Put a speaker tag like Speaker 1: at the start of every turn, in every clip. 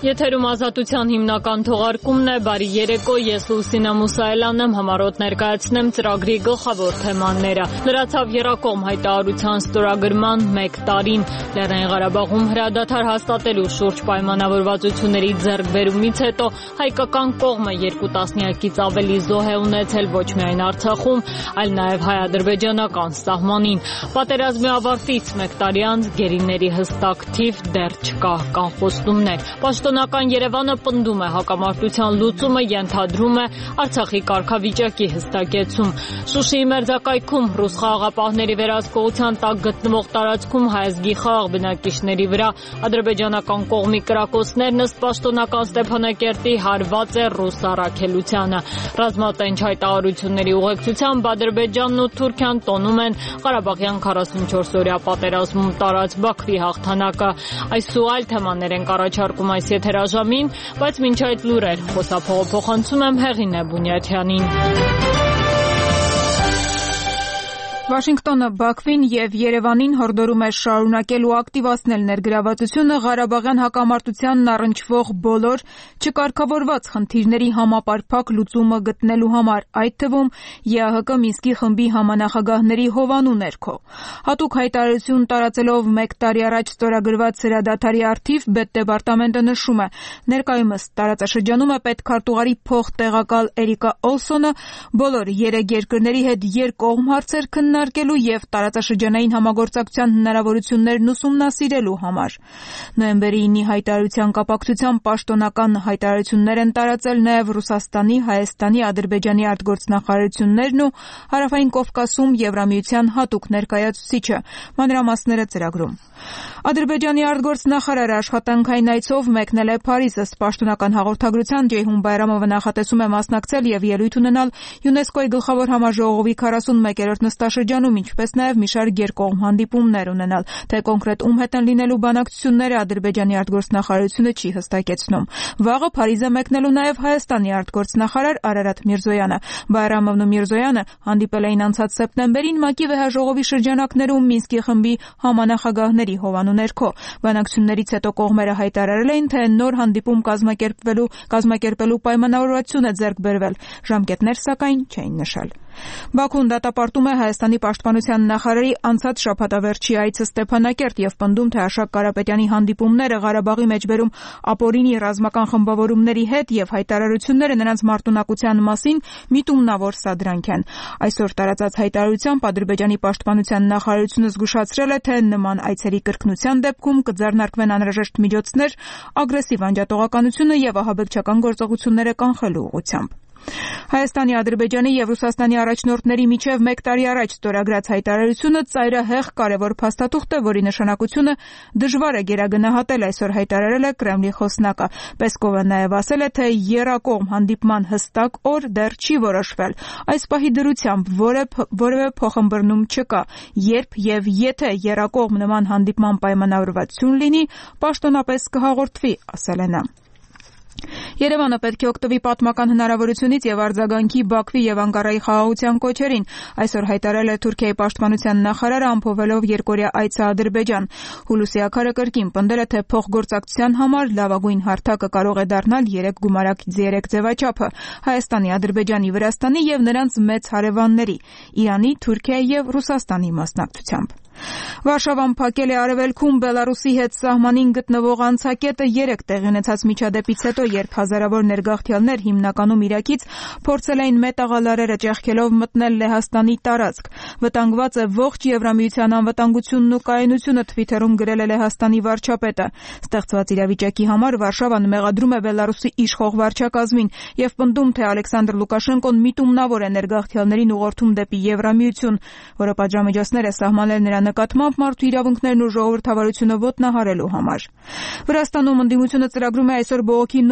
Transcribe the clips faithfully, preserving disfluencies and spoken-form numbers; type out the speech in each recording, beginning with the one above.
Speaker 1: Եթերում ազատության հիմնական թողարկումն է, բարի երեկո, ես Լուսինա Մուսայելյանն եմ, համառոտ ներկայացնեմ ծրագրի գլխավոր թեմաները։ Լրացավ եռակողմ հայտարարության ստորագրման մեկ տարին, Լեռնային Ղարաբաղում հրադադար հաստատելու շուրջ պայմանավորվածությունների ձեռքբերումից հետո հայկական կողմը երկու տասնյակից ավելի զոհ է ունեցել ոչ միայն Արցախում, այլ նաև հայ-ադրբեջանական սահմանին։ Պատերազմի ավարտից մեկ տարի անց գերիների հստակ թիվ դեռ չկա, կան խոստումներ։ Պաշտոնական Երևանը պնդում է հակամարտության լուծումը, ենթադրում է Արցախի կարգավիճակի հստակեցում։ Շուշիի մերձակայքում ռուս խաղաղապահների վերահսկողության տակ գտնվող տարածքում հայազգի խաղաղ բնակիչների վրա ադրբեջանական կողմի կրակոցներն ըստ պաշտոնական Ստեփանակերտի հարված է ռուս առաքելությանը։ Ռազմատենչ հայտարարությունների ուղեկցությամբ Ադրբեջանն ու Թուրքիան տոնում են Ղարաբաղյան քառասունչորս-օրյա պատերազմում տարած Բաքվի հաղթանակը։ Այս ու այլ թեմաներ են առաջարկում այս եթերաժամին, բայց մինչ այդ լուրեր խոսափողը փոխանցում եմ Հեղինե Բունյաթյանին։
Speaker 2: Վաշինգտոնը Բաքվին եւ Երևանին հորդորում է շարունակել ու ակտիվացնել ներգրավվածությունը Ղարաբաղյան հակամարտությանն առնչվող բոլոր չկարգավորված խնդիրների համապարփակ լուծումը գտնելու համար, այդ թվում ԵԱՀԿ Մինսկի խմբի համանախագահների հովանու ներքո։ Հատուկ հայտարարություն տարածելով մեկ տարի առաջ ստորագրված հրադադարի առթիվ Պետդեպարտամենտը նշում է. ներկայումս տարածաշրջանում է պետքարտուղարի փոխտեղակալ Էրիկա Օլսոնը բոլոր երեք երկրների հետ երկկողմ հարցեր քննարկելու եւ տարածաշրջանային համագործակցության հնարավորություններն ուսումնասիրելու համար։ Նոյեմբերի ինի հայտարարության կապակցությամբ պաշտոնական հայտարարություններ են տարածել նաեւ Ռուսաստանի, Հայաստանի, Ադրբեջանի արտգործնախարարություններն ու Հարավային Կովկասում Եվրամիության հատուկ ներկայացուցիչը։ Մանրամասները ծրագրում։ Ադրբեջանի արտգործնախարարը աշխատանքային այցով մեկնել է Փարիզ, ըստ պաշտոնական հաղորդագրության Ջեյհուն Բայրամովը նախատեսում է մասնակցել եւ ելույթ ունենալ ՅՈՒՆԵՍԿՕ-ի գլխավոր համաժողովի քառասունմեկերորդ նստաշրջանում, ինչպես նաեւ մի շարք երկկողմ հանդիպումներ ունենալ, թե կոնկրետ ում հետ են լինելու բանակցությունները Ադրբեջանի արտգործնախարարությունը չի հստակեցնում։ Վաղը Փարիզ է մեկնելու նաեւ Հայաստանի արտգործնախարար Արարատ Միրզոյանը։ Բայրամովն ու Միրզոյանը հանդիպել էին անցած սեպտեմբերին ՄԱԿ-ի վեհաժողովի շրջանակներում Մինսկի խմբի համանախագահների հովանու ներքո։ Բանակցություններից հետո կողմերը հայտարարել էին, թե նոր հանդիպում կազմակերպվելու կազմակերպելու պայմանավորվածություն է ձեռք բերվել։ Ժամկետներ սակայն չէին նշել։ Բաքուն դատապարտում է Հայաստանի պաշտպանության նախարարի անցած շաբաթավերջի այցը Ստեփանակերտ եւ պնդում, թե Աշակ Կարապետյանի հանդիպումները Ղարաբաղի մեջբերում ապօրինի ռազմական խմբավորումների հետ եւ հայտարարությունները նրանց մարտունակության մասին միտումնավոր սադրանք են։ Այսօր տարածած հայտարարությամբ Ադրբեջանի պաշտպանության նախարարությունը զգուշացրել է, թե նման այցերի կրկնության դեպքում կձեռնարկվեն անհրաժեշտ միջոցներ ագրեսիվ անջատողականությունը եւ ահաբեկչական գործողությունները կանխելու ուղղությամբ։ Հայաստանի, Ադրբեջանի եւ Ռուսաստանի առաջնորդների միջև մեկ տարի առաջ ստորագրած հայտարարությունը ծայրահեղ կարևոր փաստաթուղթ է, որի նշանակությունը դժվար է գերագնահատել, այսօր հայտարարել է Կրեմլի խոսնակը։ Պեսկովը նաեւ ասել է, թե եռակողմ հանդիպման հստակ օր դեռ չի որոշվել։ Այս պահի դրությամբ որևէ փոխըմբռնում չկա, երբ եւ եթե եռակողմ նման հանդիպման պայմանավորվածություն լինի, պաշտոնապես կհաղորդվի, ասել է նա։ Երևանը պետք է օգտվի պատմական հնարավորությունից եւ արձագանքի Բաքվի եւ Անկարայի խաղաղության կոչերին, այսօր հայտարարել է Թուրքիայի պաշտպանության նախարարը, ամփոփելով երկօրյա այցը Ադրբեջան։ Հուլուսի Աքարը կրկին պնդել է, թե փոխգործակցության համար լավագույն հարթակը կարող է դառնալ երեք գումարակից երեք ձևաչափը՝ Հայաստանի, Ադրբեջանի, Վրաստանի եւ նրանց մեծ հարևանների՝ Իրանի, Թուրքիայի եւ Ռուսաստանի մասնակցությամբ։ Վարշավան փակել է Արևելքում Բելարուսի հետ սահմանին գտնվող անցակետը երեք տեղի ունեցած միջադեպից հետո, երբ հազարավոր ներգաղթյալներ, հիմնականում Իրաքից, փորձել էին մետաղալարերը ճեղքելով մտնել Լեհաստանի տարածք։ Վտանգված է ողջ Եվրամիության անվտանգությունն ու կայունությունը, Թվիթերում գրել է Լեհաստանի վարչապետը։ Ստեղծված իրավիճակի համար Վարշավան մեղադրում է Բելարուսի իշխող վարչակազմին եւ պնդում, թե Ալեքսանդր Լուկաշենկոն միտումնավոր է ներգաղթյալներին ուղղորդում դեպի Եվրամիություն, որը պատժամիջոցներ է սահմանել նրա նկատմամբ մարդու իրավունքներն ու ժողովրդավարությունը ոտնահարելու համար։ Վրաստանում ընդդիմությունը ծրագրում է այսօր բողոքի նոր ցույցեր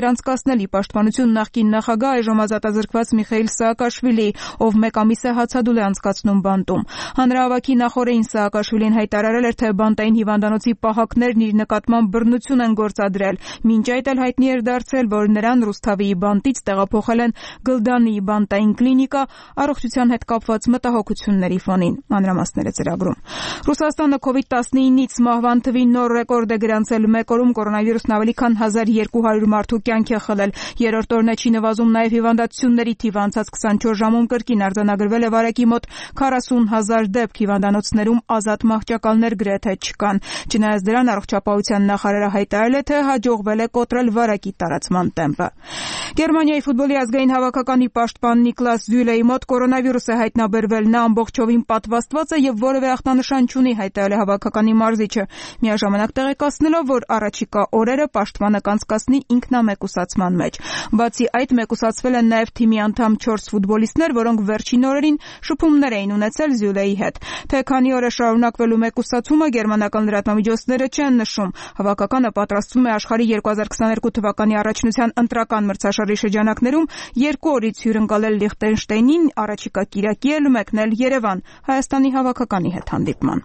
Speaker 2: էր անցկացնել ի պաշտպանություն նախկին նախագահ այժմ ազատազրկված Միխայիլ Սաակաշվիլի, ով մեկ ամիս է հացադուլ է անցկացնում բանտում։ Հանրահավաքի նախօրեին Սաակաշվիլին հայտարարել էր, թե բանտային հիվանդանոցի պահակներն իր նկատմամբ բռնություն են գործադրել։ Մինչ այդ էլ հայտնի էր դարձել, որ նրան Ռուսթավիի բանտից տեղափոխել են Գլդանի բանտային կլինիկա առողջության հետ կապված մտահոգությունների ֆոնին։ Մանրամասները ծրագրում։ Ռուսաստանը կովիդ տասնինից մահվան թվի նոր ռեկորդ է գրանցել։ Մեկ օրում կորոնավիրուսն ավելի քան հազար երկու հարյուր մարդու կյանք է խլել։ Երրորդ օրն է չի նվազում նաև հիվանդացությունների թիվը։ Անցած քսանչորս ժամում կրկին արձանագրվել է վարակի մոտ քառասուն հազար դեպք, հիվանդանոցներում ազատ մահճակալներ գրեթե չկան։ Չնայած դրան առողջապահության նախարարը հայտարարել է, թե հաջողվել է կոտրել վարակի տարածման տեմպը։ Գերմանիայի ֆուտբոլի ազգային հավաքականի պաշտպան Նիկլաս Զյուլեի մոտ կորոնավիրուս է հայտնաբերվել։ Նա ամբողջովին պատվաստված է եւ որևէ ախտանշան չունի, հայտարարել է հավաքականի մարզիչը, միաժամանակ տեղեկացնելով, որ առաջիկա օրերը պաշտպանը կանցկացնի ինքնամեկուսացման մեջ։ Բացի այդ, մեկուսացվել են նաև թիմի անդամ չորս ֆուտբոլիստներ, որոնք վերջին օրերին շփումներ էին ունեցել Զյուլեի հետ։ Թե քանի օր է շարունակվելու մեկուսացումը, գերմանական լրատվամիջոցները չեն նշում։ Հավաքականը պատրաստվում է աշխարհի երկու հազար քսաներկու թվականի առաջնության ընտրական մրցաշարի շրջանակներում երկու օրից հյուրընկալել Լիխտենշտեյնին, առաջիկա կիրակի էլ մեկնել Երևան Հայաստանի հավաքականի հետ հանդիպման։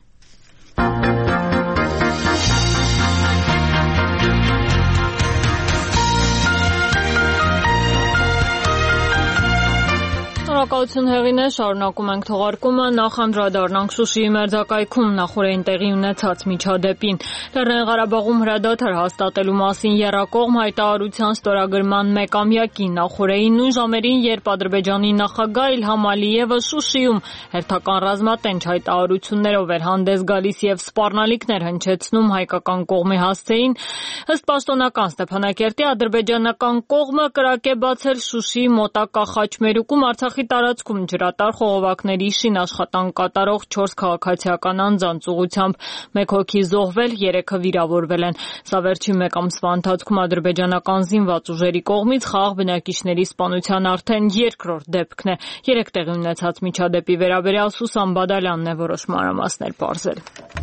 Speaker 1: Շնորհակալություն Հեղինե, շարունակում ենք թողարկումը, նախ անդրադառնանք Շուշիի մերձակայքում նախորդին տեղի ունեցած միջադեպին։ Լեռնային Ղարաբաղում հրադադար հաստատելու մասին եռակողմ հայտարարության ստորագրման մեկամյակի նախորդին նույն ժամերին, երբ Ադրբեջանի նախագահ Իլհամ Ալիևը Շուշիում հերթական ռազմատենչ հայտարարություններով էր հանդես գալիս եւ սպառնալիքներ հնչեցնում հայկական կողմի հասցեին, ըստ պաշտոնական Ստեփանակերտի ադրբեջանական կողմը կրակ է բացել Շուշիի մոտակա Խաչմերուկում Արցախի տարածքում ջրատար խողովակների շին աշխատանք կատարող չորս քաղաքացիական անձանց ուղղությամբ մեկ հոգի զոհվել, երեքը վիրավորվել են։ Սա վերջին մեկ ամսվա ընթացքում ադրբեջանական զինված ուժերի կողմից խաղաղ բնակիչների սպանության արդեն երկրորդ դեպքն է։ Երեք տեղի ունեցած միջադեպի վերաբերյալ Սուսան Բադալյանն է որոշ մանրամասներ պարզել։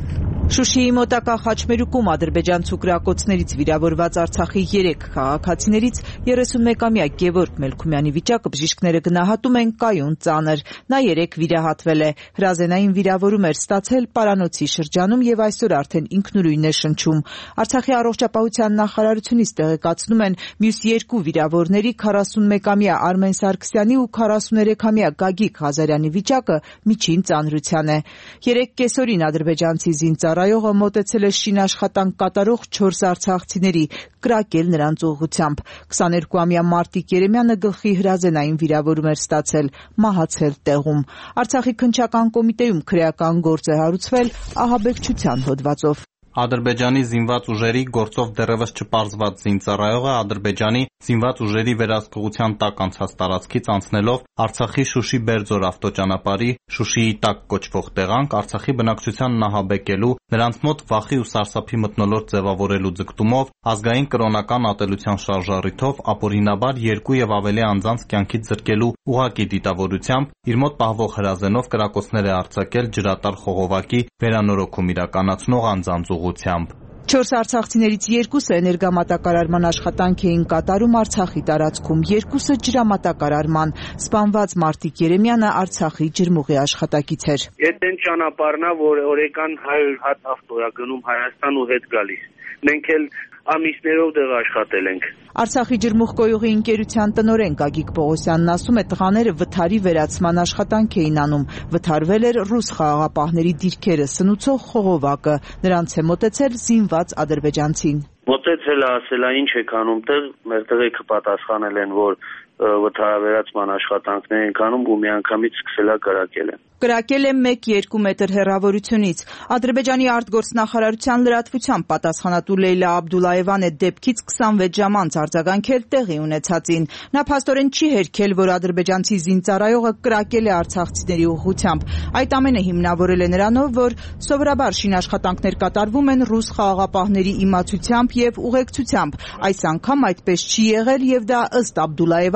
Speaker 3: Շուշիի մոտակա Խաչմերուկում ադրբեջանցու կրակոցներից վիրավորված Արցախի երեք քաղաքացիներից երեսունմեկամյա Գևորգ Մելքումյանի վիճակը բժիշկները գնահատում են կայուն ծանր։ Նա երեկ վիրահատվել է։ Հրազենային վիրավորում էր ստացել Պարանոցի շրջանում եւ այսօր արդեն ինքնուրույն է շնչում։ Արցախի առողջապահության նախարարությունից տեղեկացնում են մյուս երկու վիրավորների քառասունմեկամյա Արմեն Սարգսյանի ու քառասուներեքամյա Գագիկ Ղազարյանի վիճակը միջին ծանրության է։ Երեկ կեսօրին ադրբեջանցի զինծառայողը մոտեցել է շին աշխատանք կատարող չորս արցախցիների, կրակել նրանց ուղղությամբ։ քսաներկուամյա Մարտիկ Երեմյանը գլխի հրազենային վիրավորում էր ստացել, մահացել տեղում։ Արցախի քննչական կոմիտեում քրեական գործ է հարուցվել ահաբեկչության հոդվածով։
Speaker 4: Ադրբեջանի զինված ուժերի գործով դեռևս չպարզված զինծառայողը Ադրբեջանի զինված ուժերի վերահսկողության տակ անցած տարածքից անցնելով Արցախի Շուշի Բերձոր ավտոճանապարհի Շուշիի տակ կոչվող տեղանք Արցախի բնակչությանն ահաբեկելու, նրանց մոտ վախի ու սարսափի մթնոլորտ ձևավորելու ձգտումով, ազգային կրոնական ատելության շարժառիթով ապօրինաբար երկու եւ ավելի անձանց կյանքից զրկելու ուղղակի դիտավորությամբ իր մոտ պահվող հրազենով կրակոցներ է արձակել ջրատար խողովակի վերանորոգում իրականացնող անձանց ուղղությամբ։
Speaker 3: Չորս արցախցիներից երկուսը էներգամատակարարման աշխատանք էին կատարում Արցախի տարածքում, երկուսը ջրամատակարարման։ Սպանված Մարտիկ Երեմյանը Արցախի ջրմուղի աշխատակից էր։
Speaker 5: Այդ այն ճանապարհն է, որ օրական հարյուր հատ ավտո է գնում Հայաստան ու հետ գալիս։ Մենք էլ ամիսներով դեղ աշխատել ենք։
Speaker 3: Արցախի ջրմուղ կոյուղի ընկերության տնօրեն Գագիկ Պողոսյանն ասում է, տղաները վթարի վերացման աշխատանք էին անում։ Վթարվել էր ռուս խաղաղապահների դիրքերը սնուցող խողովակը։ Նրանց է մոտեցել զինված ադրբեջանցին։
Speaker 5: Մոտեցել է, ասել է ինչ եք անում տեղ, մեր տղեկը պատասխանել են, որ վթարավերացման աշխատանքներ ենք անում ու միանգամից սկսել է կրակել են։
Speaker 3: Կրակել է մեկ-երկու մետր հեռավորությունից։ Ադրբեջանի արտգործնախարարության լրատվությամբ պատասխանատու Լեյլա Աբդուլաևան է դեպքից քսանվեց ժամ անց արձագանքել տեղի ունեցածին։ Նա փաստորեն չի հերքել, որ ադրբեջանցի զինծառայողը կրակել է արցախցիների ուղղությամբ։ Այդ ամենը հիմնավորել է նրանով, որ սովորաբար շին աշխատանքներ կատարվում են ռուս խաղաղապահների իմացությամբ եւ ուղեկցությամբ։ Այս անգամ այդպես չի եղել եւ դա ըստ Աբդուլաևայի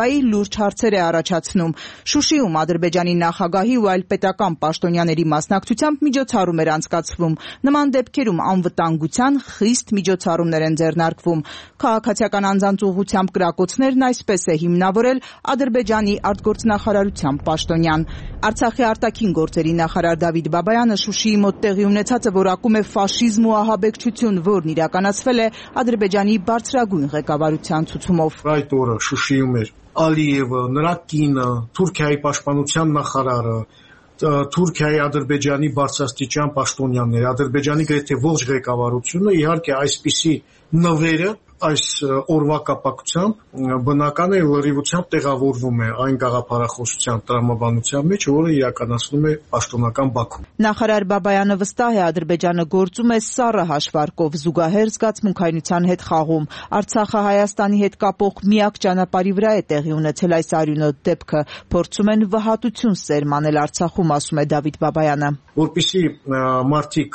Speaker 3: Շուշիայի լուրջ հարցեր է առաջացնում։ Շուշիում Ադրբեջանի նախագահի ու այլ պետական պաշտոնյաների մասնակցությամբ միջոցառում էր անցկացվում։ Նման դեպքերում անվտանգության խիստ միջոցառումներ են ձեռնարկվում։ Քաղաքացիական անձանց ուղղությամբ կրակոցներն այսպես է հիմնավորել Ադրբեջանի արտգործնախարարության պաշտոնյան։ Արցախի արտաքին գործերի նախարար Դավիթ Բաբայանը Շուշիի մոտ տեղի ունեցածը որակում է ֆաշիզմ ու ահաբեկչություն, որն իրականացվել է Ադրբեջանի բարձրագույն ղեկավարության ցուցումով։
Speaker 6: Այդ օրը Շուշիում էր Ալիևը, նրա կինը, Թուրքիայի պաշտպանության նախարարը, Թուրքիայի Ադրբեջանի բարձրաստիճան պաշտոնյաները, Ադրբեջանի գրեթե ողջ ղեկավարությունը, իհարկե այսպիսի նվերը այս օրվա կապակցությամբ բնական է լրիվությամբ տեղավորվում է այն գաղափարախոսության տրամաբանության մեջ, որը իրականացնում է պաշտոնական Բաքուն։
Speaker 3: Նախարար Բաբայանը վստահ է Ադրբեջանը գործում է սառը հաշվարկով, զուգահեռ զգացմունքայնության հետ խաղում։ Արցախը Հայաստանի հետ կապող միակ ճանապարհի վրա է տեղի ունեցել այս արյունոտ դեպքը, փորձում են վհատություն սերմանել Արցախում, ասում է Դավիթ Բաբայանը։
Speaker 6: Որպեսզի մարդիկ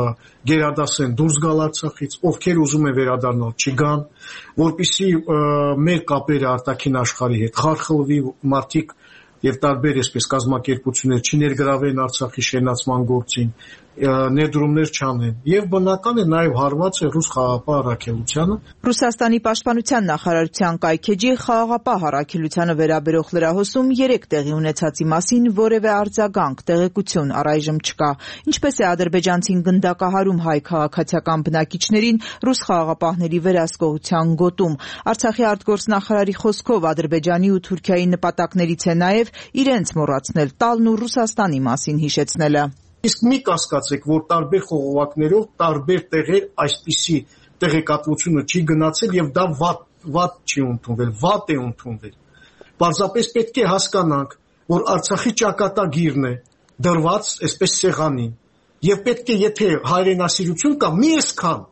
Speaker 6: գերադասեն դուրս գալ Արցախից, ովքեր ուզում են վերադառնալ չգան, որպեսզի մեր կապերը արտաքին աշխարհի հետ խարխլվի, մարդիկ եւ տարբեր այսպես կազմակերպություններ չներգրավեն Արցախի շենացման գործին, ներդրումներ չանեն, եւ բնական է նաեւ հարված է ռուս խաղաղապահ առաքելությանը։
Speaker 3: Ռուսաստանի պաշտպանության նախարարության կայքեջի խաղաղապահ առաքելությանը վերաբերող լրահոսում երեք տեղի ունեցածի մասին որևէ արձագանք, տեղեկություն առայժմ չկա։ Ինչպես է ադրբեջանցին գնդակահարում հայ քաղաքացիական բնակիչներին ռուս խաղաղապահների վերահսկողության գոտում։ Արցախի արտգործնախարարի խոսքով Ադրբեջանի ու Թուրքիայի նպատակներից է նաեւ իրենց մոռացնել տալն ու Ռուսաստանի մասին հիշեցնելը։
Speaker 6: Իսկ մի կասկածեք, որ տարբեր խողովակներով տարբեր տեղեր այսպիսի տեղեկատվությունը չի գնացել եւ դա վատ վատ չի ընդունվել, վատ է ընդունվել։ Պարզապես պետք է հասկանանք, որ Արցախի ճակատագիրն է դրված այսպես սեղանին եւ պետք է եթե հայրենասիրություն կա մի այսքան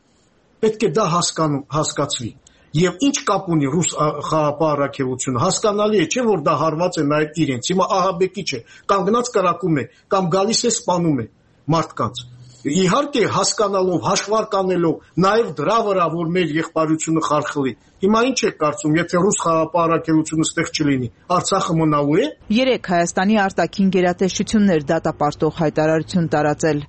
Speaker 6: պետք է դա հասկանում հասկացվի։ Եվ ինչ կապ ունի ռուս խաղաղապահ առաքելությունը, հասկանալի է, չէ՞ որ դա հարված է նաև իրենց։ Հիմա ահաբեկիչ է, կամ գնաց կրակում է, կամ գալիս է սպանում է մարդկանց։ Իհարկե հասկանալով, հաշվարկանելով, նաև դրա վրա, որ մեր եղբայրությունը խարխլի։ Հիմա ինչ է կարծում, եթե ռուս խաղաղապահ առաքելությունը ստեղ չլինի, Արցախը մնալու է։
Speaker 3: Երեք Հայաստանի արտաքին գերատեսչություններ դատապարտող հայտարարություն տարածել։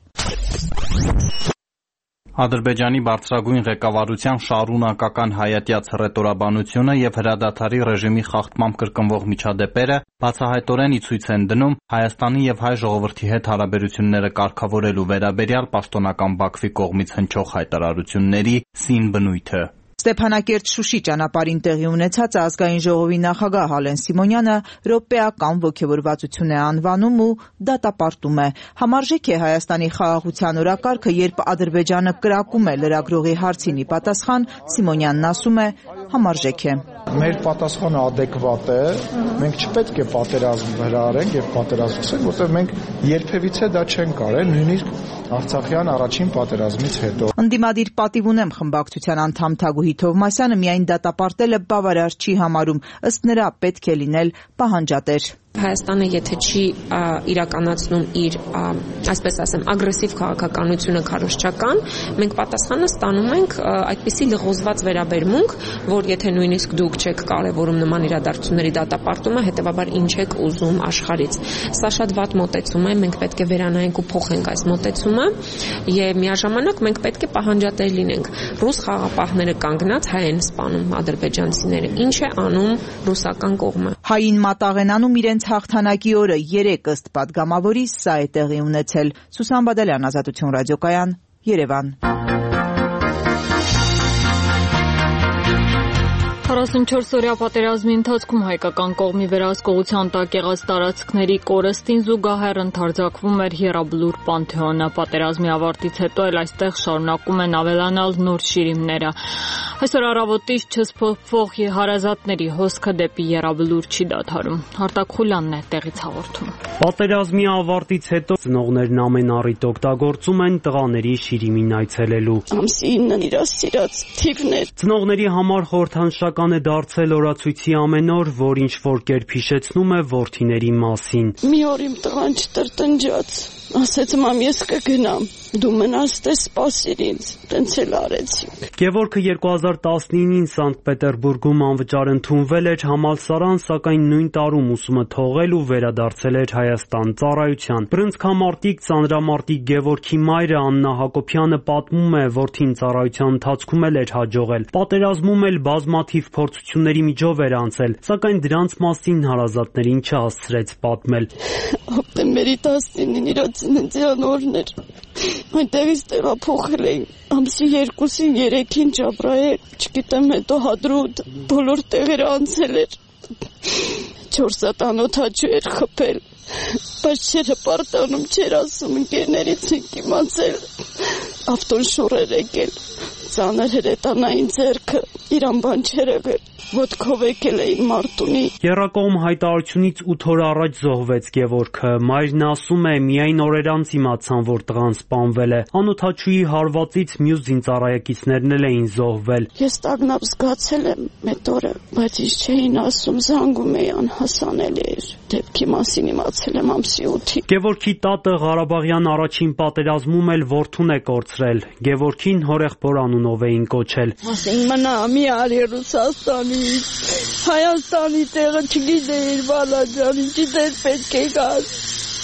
Speaker 4: Ադրբեջանի բարձրագույն ղեկավարության շարունակական հայատյաց հռետորաբանությունը եւ հրադադարի ռեժիմի խախտմամբ կրկնվող միջադեպերը բացահայտորեն ի ցույց են դնում Հայաստանի եւ հայ ժողովրդի հետ հարաբերությունները կարգավորելու վերաբերյալ պաշտոնական Բաքվի կողմից հնչող հայտարարությունների սին բնույթը։
Speaker 3: Ստեփանակերտ-Շուշի ճանապարհին տեղի ունեցածը ազգային ժողովի նախագահ Հալեն Սիմոնյանը ռոպեական ոգևորվածություն է անվանում ու դատապարտում է։ Համարժեք է Հայաստանի խաղաղության օրակարգը, երբ Ադրբեջանը կրակում է լրագրողի հարցին ի պատասխան, Սիմոնյանն ասում է, համարժեք է։
Speaker 7: Մեր պատասխանը adekvat է, մենք չպետք է պատերազմ հրահարենք եւ պատերազմենք, որտեղ մենք երբևիցե դա չենք արել, նույնիսկ Արցախյան առաջին պատերազմից հետո։
Speaker 3: Ընդդիմադիր պատիվ ունեմ խմբակցության անդամ Թագուհի Թովմասյանը միայն դատապարտելը բավարար չի համարում, ըստ նրա պետք է լինել պահանջատեր։
Speaker 8: Հայաստանը եթե չի իրականացնում իր, այսպես ասեմ, ագրեսիվ քաղաքականությունը քարոզչական, մենք պատասխանը ստանում ենք այդպիսի լղոզված վերաբերմունք, որ եթե նույնիսկ դուք չեք կարևորում նման իրադարձությունների դատապարտումը, հետեւաբար ինչ եք ուզում աշխարհից։ Սա շատ վատ մոտեցում է, մենք պետք է վերանայենք ու փոխենք այս մոտեցումը եւ միաժամանակ մենք պետք է պահանջատեր լինենք։ Ռուս խաղաղապահները կանգնած հայ են սպանում ադրբեջանցիները։ Ինչ է անում ռուսական կողմը։
Speaker 3: Հային մատաղենանում իրենց հաղթանակի օրը երեք ըստ պատգամավորի սա է տեղի ունեցել։ Սուսան Բադալյան, Ազատություն ռադիոկայան, Երևան։
Speaker 1: քառասունչորսօրյա պատերազմի ընթացքում հայկական կողմի վերահսկողության տակ եղած տարածքների կորստին զուգահեռ ընդարձակվում էր Եռաբլուր Պանթեոնը։ Պատերազմի ավարտից հետո էլ այստեղ շարունակում են ավելանալ նոր շիրիմները։ Այսօր առավոտից չսփոփվող հարազատների հոսքը դեպի Եռաբլուր չի դադարում։ Արտակ Խուլյանն է տեղից հաղորդում։
Speaker 9: Պատերազմի ավարտից հետո ծնողներն ամեն առիթ օգտագործում են տղաների շիրիմին այցելելու։
Speaker 10: Ամսինն իր սիրած թիվներ։
Speaker 9: Ծնողների համար խորհրդանշական է դարձել օրացույցի ամեն օր, որ ինչ որ կերպ հիշեցնում է որդիների մասին։
Speaker 10: Մի օր իմ տղան չտրտնջաց։ ասեց մամ ես կգնամ, դու մնաս դե սպասիր ինձ, տենց էլ արեցինք։
Speaker 9: Գևորգը երկու հազար տասնինին Սանկտ Պետերբուրգում անվճար ընդունվել էր համալսարան, սակայն նույն տարում ուսումը թողել ու վերադարձել էր Հայաստան ծառայության։ Բռնցքամարտիկ, ծանրամարտիկ Գևորգի մայրը Աննա Հակոբյանը պատմում է, որդին ծառայության ընթացքում էլ էր հաջողել։ Պատերազմում էլ բազմաթիվ փորձությունների միջով էր անցել, սակայն դրանց մասին հարազատներին չհասցրեց պատմել։
Speaker 10: Հոկտեմբերի տասնինին իր ծննդյան օրն էր։ Այնտեղից տեղափոխել էին ամսի երկուսին, երեքին Ջաբրայել, չգիտեմ հետո Հադրուտ, բոլոր տեղերը անցել էր։ Չորս հատ անօթաչու էր խփել, բայց չէր հպարտանում, չէր ասում ընկերներից ենք իմացել, ավտոն շուռ էր եկել, ծանր հրետանային ձեռքը, իրան բան չէր եղել, ոտքով եկել էին Մարտունի։
Speaker 9: Եռակողմ հայտարարությունից ութ օր առաջ զոհվեց Գևորգը։ Մայրն ասում է, միայն օրեր անց իմացան, որ տղան սպանվել է։ Անօթաչուի հարվածից մյուս զինծառայեկիցներն էլ էին զոհվել։
Speaker 10: Ես տագնապ զգացել եմ այդ օրը, բայց ինչ չէին ասում, զանգում էի, անհասանելի էր։ Դեպքի մասին իմացել եմ ամսի ութին։
Speaker 9: Գևորգի տատը Ղարաբաղյան առաջին պատերազմում էլ որդուն է կորցրել։ Գևորգին հորեղբոր անունով էին կոչել։
Speaker 10: Ասենք մնա մի արի Ռուսաստանից, Հայաստանի տեղը չգիտեիր, բալաջան, ինչի դեր պետք է գաս։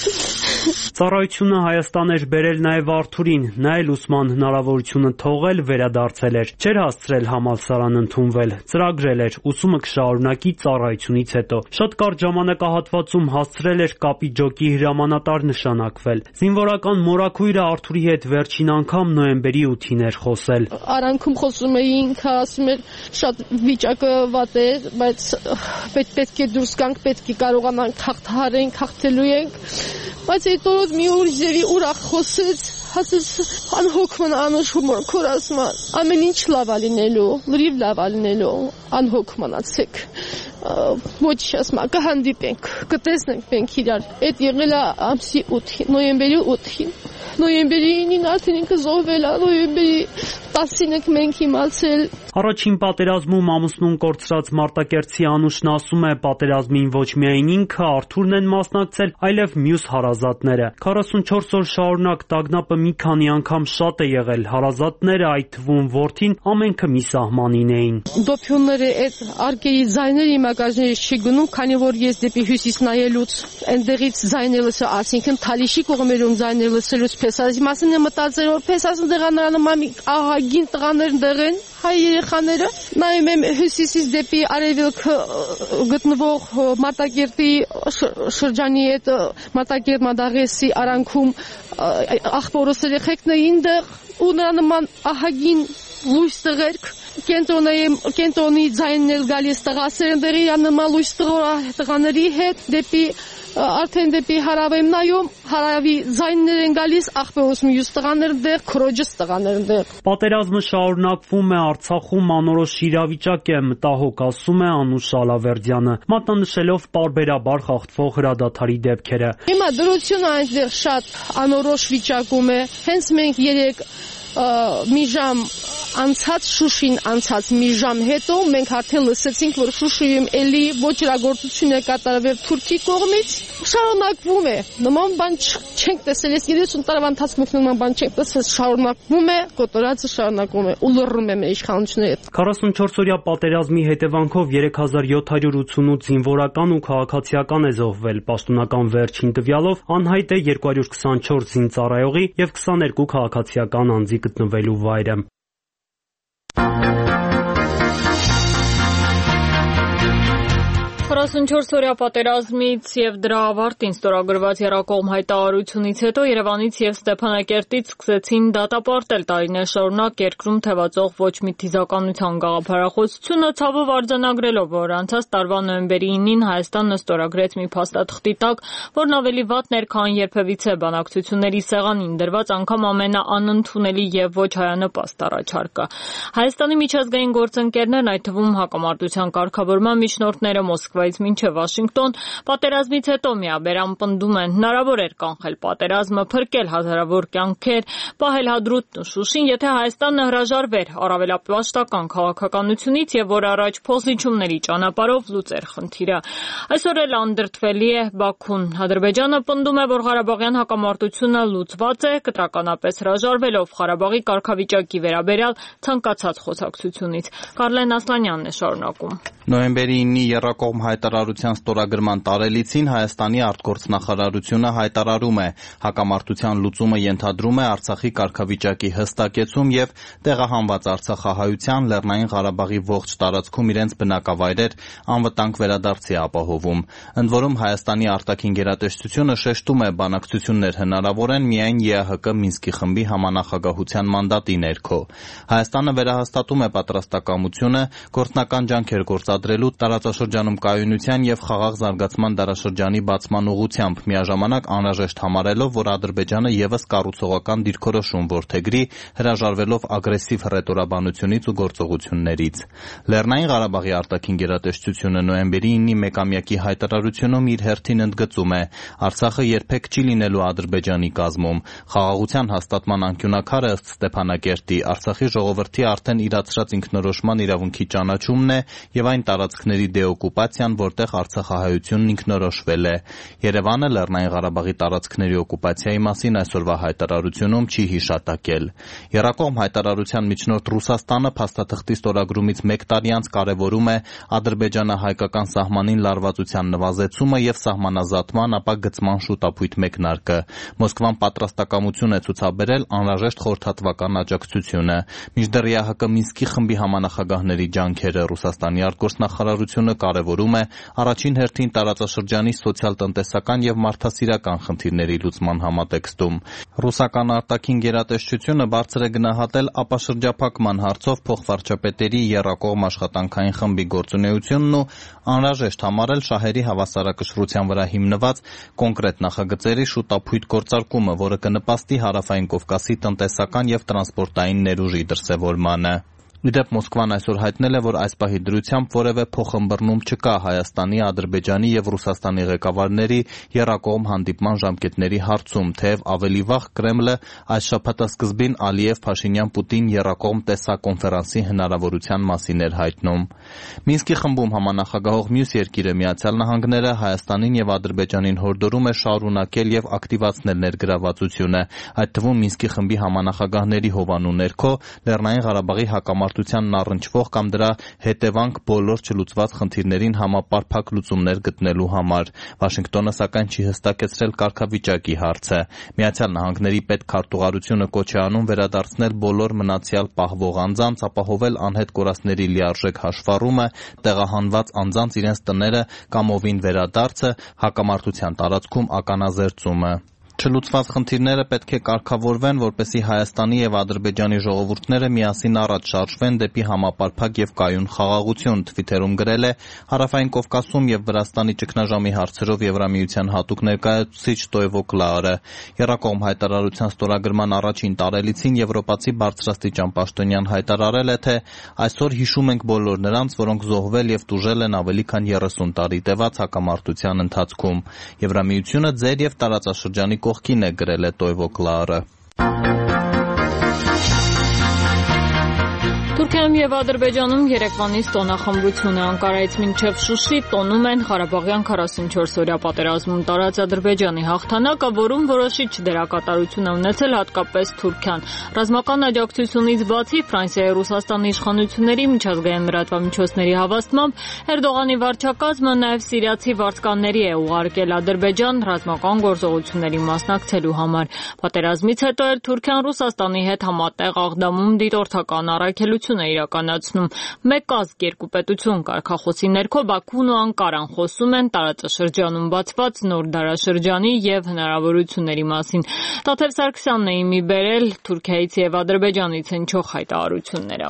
Speaker 9: Ծառայությունը Հայաստան էր բերել նաև Արթուրին, նա էլ ուսման հնարավորությունը թողել, վերադարձել էր։ Չէր հասցրել համալսարան ընդունվել, ծրագրել էր, ուսումը կշարունակի ծառայությունից հետո։ Շատ կարճ ժամանակահատվածում հասցրել էր կապի ջոկի հրամանատար նշանակվել։ Զինվորական մորաքույրը Արթուրի հետ վերջին անգամ նոյեմբերի ութին էր խոսել։
Speaker 11: Արանքում խոսում էինք, ասում էր շատ վիճակը վատ է, բայց պետք է դուրս գանք, պետք է կարողանանք հաղթահարենք, հաղթելու ենք։ Բայց հետո մի ուրիշ ձևի ուրախ խոսեց, ասեց անհոգ մնա անուշ հումոր, քոր ասում ամեն ինչ լավ ա լինելու, լրիվ լավ ա լինելու, անհոգ մնացեք, ոչ ասում կհանդիպենք, կտեսնենք մենք իրար։ Այդ եղել է ամսի ութին, նոյեմբերի ութին, նոյեմբերի ինին արդեն ինքը զոհվել է, նոյեմբերի տասինը մենք իմացել։
Speaker 9: Առաջին պատերազմում ամուսնուն կորցրած Մարտակերտցի Անուշն ասում է, պատերազմին ոչ միայն ինքը, Արթուրն են մասնակցել, այլև մյուս հարազատները։ քառասունչորս օր շարունակ տագնապը մի քանի անգամ շատ է եղել, հարազատները, այդ թվում որդին, ամենքը մի սահմանին էին։
Speaker 11: Դոփյունները այդ արկերի ձայները իմ ագազներից չի գնում, քանի որ ես դեպի հյուսիս նայելուց այնտեղից ձայներ լսել, այսինքն Թալիշի կողմերում ձայներ լսելուց Փեսասի մասին եմ մտածել, որ Փեսասը դեղանալը մամի ահագին տղաներ դեղեն, հայ երեխաները, նայում եմ հյուսիսից դեպի արևելք գտնվող Մարտակերտի շրջանի այդ Մարտակերտ Մադաղեսի արանքում աղբորոս երեխեքն էին դեղ ու նրա նման ահագին լույս տղերք, կենտրոնի ձայնն էլ գալիս տղասեր են դեղի նման լույս տղաների հետ դեպի արդեն դեպի հարավ եմ նայում, հարավի ձայններ են գալիս, աղբերոս մյուս տղաներ դեղ, քրոջս տղաներ դեղ։
Speaker 9: Պատերազմը շարունակվում է, Արցախում անորոշ իրավիճակ է, մտահոգ, ասում է Անուշ Ալավերդյանը, մատնանշելով պարբերաբար խախտվող հրադադարի դեպքերը։
Speaker 11: Հիմա դրությունը այնտեղ շատ անորոշ վիճակում է, հենց մենք երեք մի ժամ անցած Շուշին անցած մի ժամ հետո մենք արդեն լսեցինք, որ Շուշիում էլի ոչրագործություն է կատարվել Թուրքի կողմից, շարունակվում է, նման բան չենք տեսել, ես երեսուն տարվա ընթացքում նման բան չենք տեսել, շարունակվում է, կոտորածը շարունակվում է ու լռում է մեր իշխանությունների հետ։
Speaker 9: քառասունչորս օրյա պատերազմի հետևանքով երեք հազար յոթ հարյուր ութսունութ զինվորական ու քաղաքացիական է զոհվել, պաշտոնական վերջին տվյալով անհայտ է երկու հարյուր քսանչորս զինծառայողի եւ քսաներկու քաղաքացիական անձի գտնվելու վայրը։
Speaker 1: քառասունչորս օրյա պատերազմից եւ դրա ավարտին ստորագրված եռակողմ հայտարարությունից հետո Երևանից եւ Ստեփանակերտից սկսեցին դատապարտել տարիներ շարունակ երկրում թևածող ոչ մի թիզականության գաղափարախոսությունը, ցավով արձանագրելով, որ անցած տարվա նոյեմբերի ինին Հայաստանը ստորագրեց մի փաստաթղթի տակ, որն ավելի վատն էր, քան երբևիցե բանակցությունների սեղանին դրված անգամ ամենաանընդունելի եւ ոչ հայանպաստ առաջարկը։ Հայաստանի միջազգային գործընկերներն, այդ թվում հակամարտության կարգավորման միջնորդները Մոսկվա Մոսկվայից մինչև Վաշինգտոն, պատերազմից հետո միաբերան պնդում են հնարավոր էր կանխել պատերազմը, փրկել հազարավոր կյանքեր, պահել Հադրութն ու Շուշին, եթե Հայաստանը հրաժարվեր առավելապաշտական քաղաքականությունից եւ որ առաջ փոխզիջումների ճանապարհով լուծեր խնդիրը։ Այսօր էլ անդրդվելի է Բաքուն։ Ադրբեջանը պնդում է, որ Ղարաբաղյան հակամարտությունը լուծված է, կտրականապես հրաժարվելով Ղարաբաղի կարգավիճակի վերաբերյալ ցանկացած խոսակցությունից։ Կարլեն Ասլանյանն է շարունակում։
Speaker 4: Նոյեմբերի ինը եռակողմ հայտարարության ստորագրման տարելիցին Հայաստանի արտգործնախարարությունը հայտարարում է, հակամարտության լուծումը ենթադրում է Արցախի կարգավիճակի հստակեցում եւ տեղահանված արցախահայության Լեռնային Ղարաբաղի ողջ տարածքում իրենց բնակավայրեր անվտանգ վերադարձի ապահովում։ Ընդ որում Հայաստանի արտաքին գերատեսչությունը շեշտում է, բանակցություններ հնարավոր են միայն Է Ա Հ Կ Մինսկի խմբի համանախագահության մանդատի ներքո։ Հայաստանը վերահաստատում է պատրաստակամությունը գործնական ջանքեր գործադրելու տարածաշրջանում կայունության եւ խաղաղ զարգացման դարաշրջանի բացման ուղղությամբ, միաժամանակ անհրաժեշտ համարելով, որ Ադրբեջանը եւս կառուցողական դիրքորոշում որդեգրի, հրաժարվելով ագրեսիվ հռետորաբանությունից ու գործողություններից։ Լեռնային Ղարաբաղի արտաքին գերատեսչությունը նոյեմբերի ինը մեկամյակի հայտարարությունում իր հերթին ընդգծում է. Արցախը երբեք չի լինելու Ադրբեջանի կազմում։ Խաղաղության հաստատման անկյունաքարը ըստ Ստեփանակերտի Արցախի ժողովրդի արդեն իրացրած ինքնորոշման իրավունքի ճանաչումն է եւ այն տարածքների դեօկուպացիան, որտեղ արցախահայությունն ինքնորոշվել է։ Երևանը Լեռնային Ղարաբաղի տարածքների օկուպացիայի մասին այսօրվա հայտարարությունում չի հիշատակել։ Եռակողմ հայտարարության միջնորդ Ռուսաստանը փաստաթղթի ստորագրումից մեկ տարի անց կարևորում է Ադրբեջանը հայկական սահմանին լարվածության նվազեցումը եւ սահմանազատման, ապա գծման շուտապույտ մեկնարկը։ Մոսկվան պատրաստակամություն է ցուցաբերել անհրաժեշտ խորհրդատվական աջակցությունը։ Մինչդեռ Է Ա Հ Կ Մինսկի խմբի համանախագահների ջանքերը Ռուսաստանի արտգործնախարարությունը կարևորում է առաջին հերթին տարածաշրջանի սոցիալ-տնտեսական եւ մարդասիրական խնդիրների լուծման համատեքստում։ Ռուսական արտաքին գերատեսչությունը բարձր է գնահատել ապաշրջափակման հարցով փոխվարչապետերի եռակողմ աշխատանքային խմբի գործունեությունն ու անհրաժեշտ համարել շահերի հավասարակշռության վրա հիմնված կոնկրետ նախագծերի շուտապույտ գործարկումը, որը կնպաստի Հարավային Կովկասի տնտեսական եւ տրանսպորտային ներուժի դրսեւորմանը։ Ի դեպ Մոսկվան այսօր հայտնել է, որ այս պահի դրությամբ որևէ փոխըմբռնում չկա Հայաստանի, Ադրբեջանի եւ Ռուսաստանի ղեկավարների եռակողմ հանդիպման ժամկետների հարցում, թեև ավելի վաղ Կրեմլը այս շաբաթասկզբին Ալիև-Փաշինյան-Պուտին եռակողմ տեսակոնֆերանսի հնարավորության մասին էր հայտնում։ Մինսկի խմբում համանախագահող մյուս երկիրը Միացյալ Նահանգները Հայաստանին եւ Ադրբեջանին հորդորում է շարունակել եւ ակտիվացնել ներգրավվածությունը, այդ թվում Մինսկի խմբի համանախագահների հովանու ներքո Լեռնային Ղարաբաղի հակամարտությանն առնչվող կամ դրա հետևանք բոլոր չլուծված խնդիրներին համապարփակ լուծումներ գտնելու համար։ Վաշինգտոնը սակայն չի հստակեցրել կարգավիճակի հարցը։ Միացյալ Նահանգների պետքարտուղարությունը կոչ է անում վերադարձնել բոլոր մնացյալ պահվող անձանց, ապահովել անհետ կորածների լիարժեք հաշվառումը, տեղահանված անձանց իրենց տները կամովին վերադարձը, հակամարտության տարածքում ականազերծումը։ Չլուծված խնդիրները պետք է կարգավորվեն, որպեսզի Հայաստանի եւ Ադրբեջանի ժողովուրդները միասին առաջ շարժվեն դեպի համապարփակ եւ կայուն խաղաղություն, Թվիթերում գրել է Հարավային Կովկասում եւ Վրաստանի ճգնաժամի հարցերով Եվրամիության հատուկ ներկայացուցիչ Տոյվո Կլաուրը։ Եռակողմ հայտարարության ստորագրման առաջին տարելիցին եվրոպացի բարձրաստիճան պաշտոնյան հայտարարել է, թե այսօր հիշում ենք բոլոր նրանց, որոնք զոհվել եւ տուժել են ավելի քան երեսուն տարի տևած հակամարտության ընթացքում։ Եվրամիությունը ձեր եւ տարածաշրջանի կողքին է, գրել է Տոյվո Կլաուրը։
Speaker 1: Թուրքիայում եւ Ադրբեջանում երեկվանից տոնախմբություն է։ Անկարայից մինչև Շուշի տոնում են Ղարաբաղյան քառասունչորս-օրյա պատերազմում տարած Ադրբեջանի հաղթանակը, որում որոշիչ դերակատարություն է ունեցել հատկապես Թուրքիան։ Ռազմական աջակցությունից բացի Ֆրանսիայի ու Ռուսաստանի իշխանությունների միջազգային լրատվամիջոցների հավաստմամբ Էրդողանի վարչակազմը նաեւ սիրիացի վարձկանների է ուղարկել Ադրբեջան ռազմական գործողությունների մասնակցելու համար։ Պատերազմից հետո էլ Թուրքիան Ռուսաստանի հետ համատեղ Աղդամում դիտորդական առաքելություն է իրականացնում։ Մեկ ազգ երկու պետություն կարգախոսի ներքո Բաքուն ու Անկարան խոսում են տարածաշրջանում բացված նոր դարաշրջանի եւ հնարավորությունների մասին։ Տաթև Սարգսյանն է իմի բերել Թուրքիայից եւ Ադրբեջանից հնչող հայտարարությունները։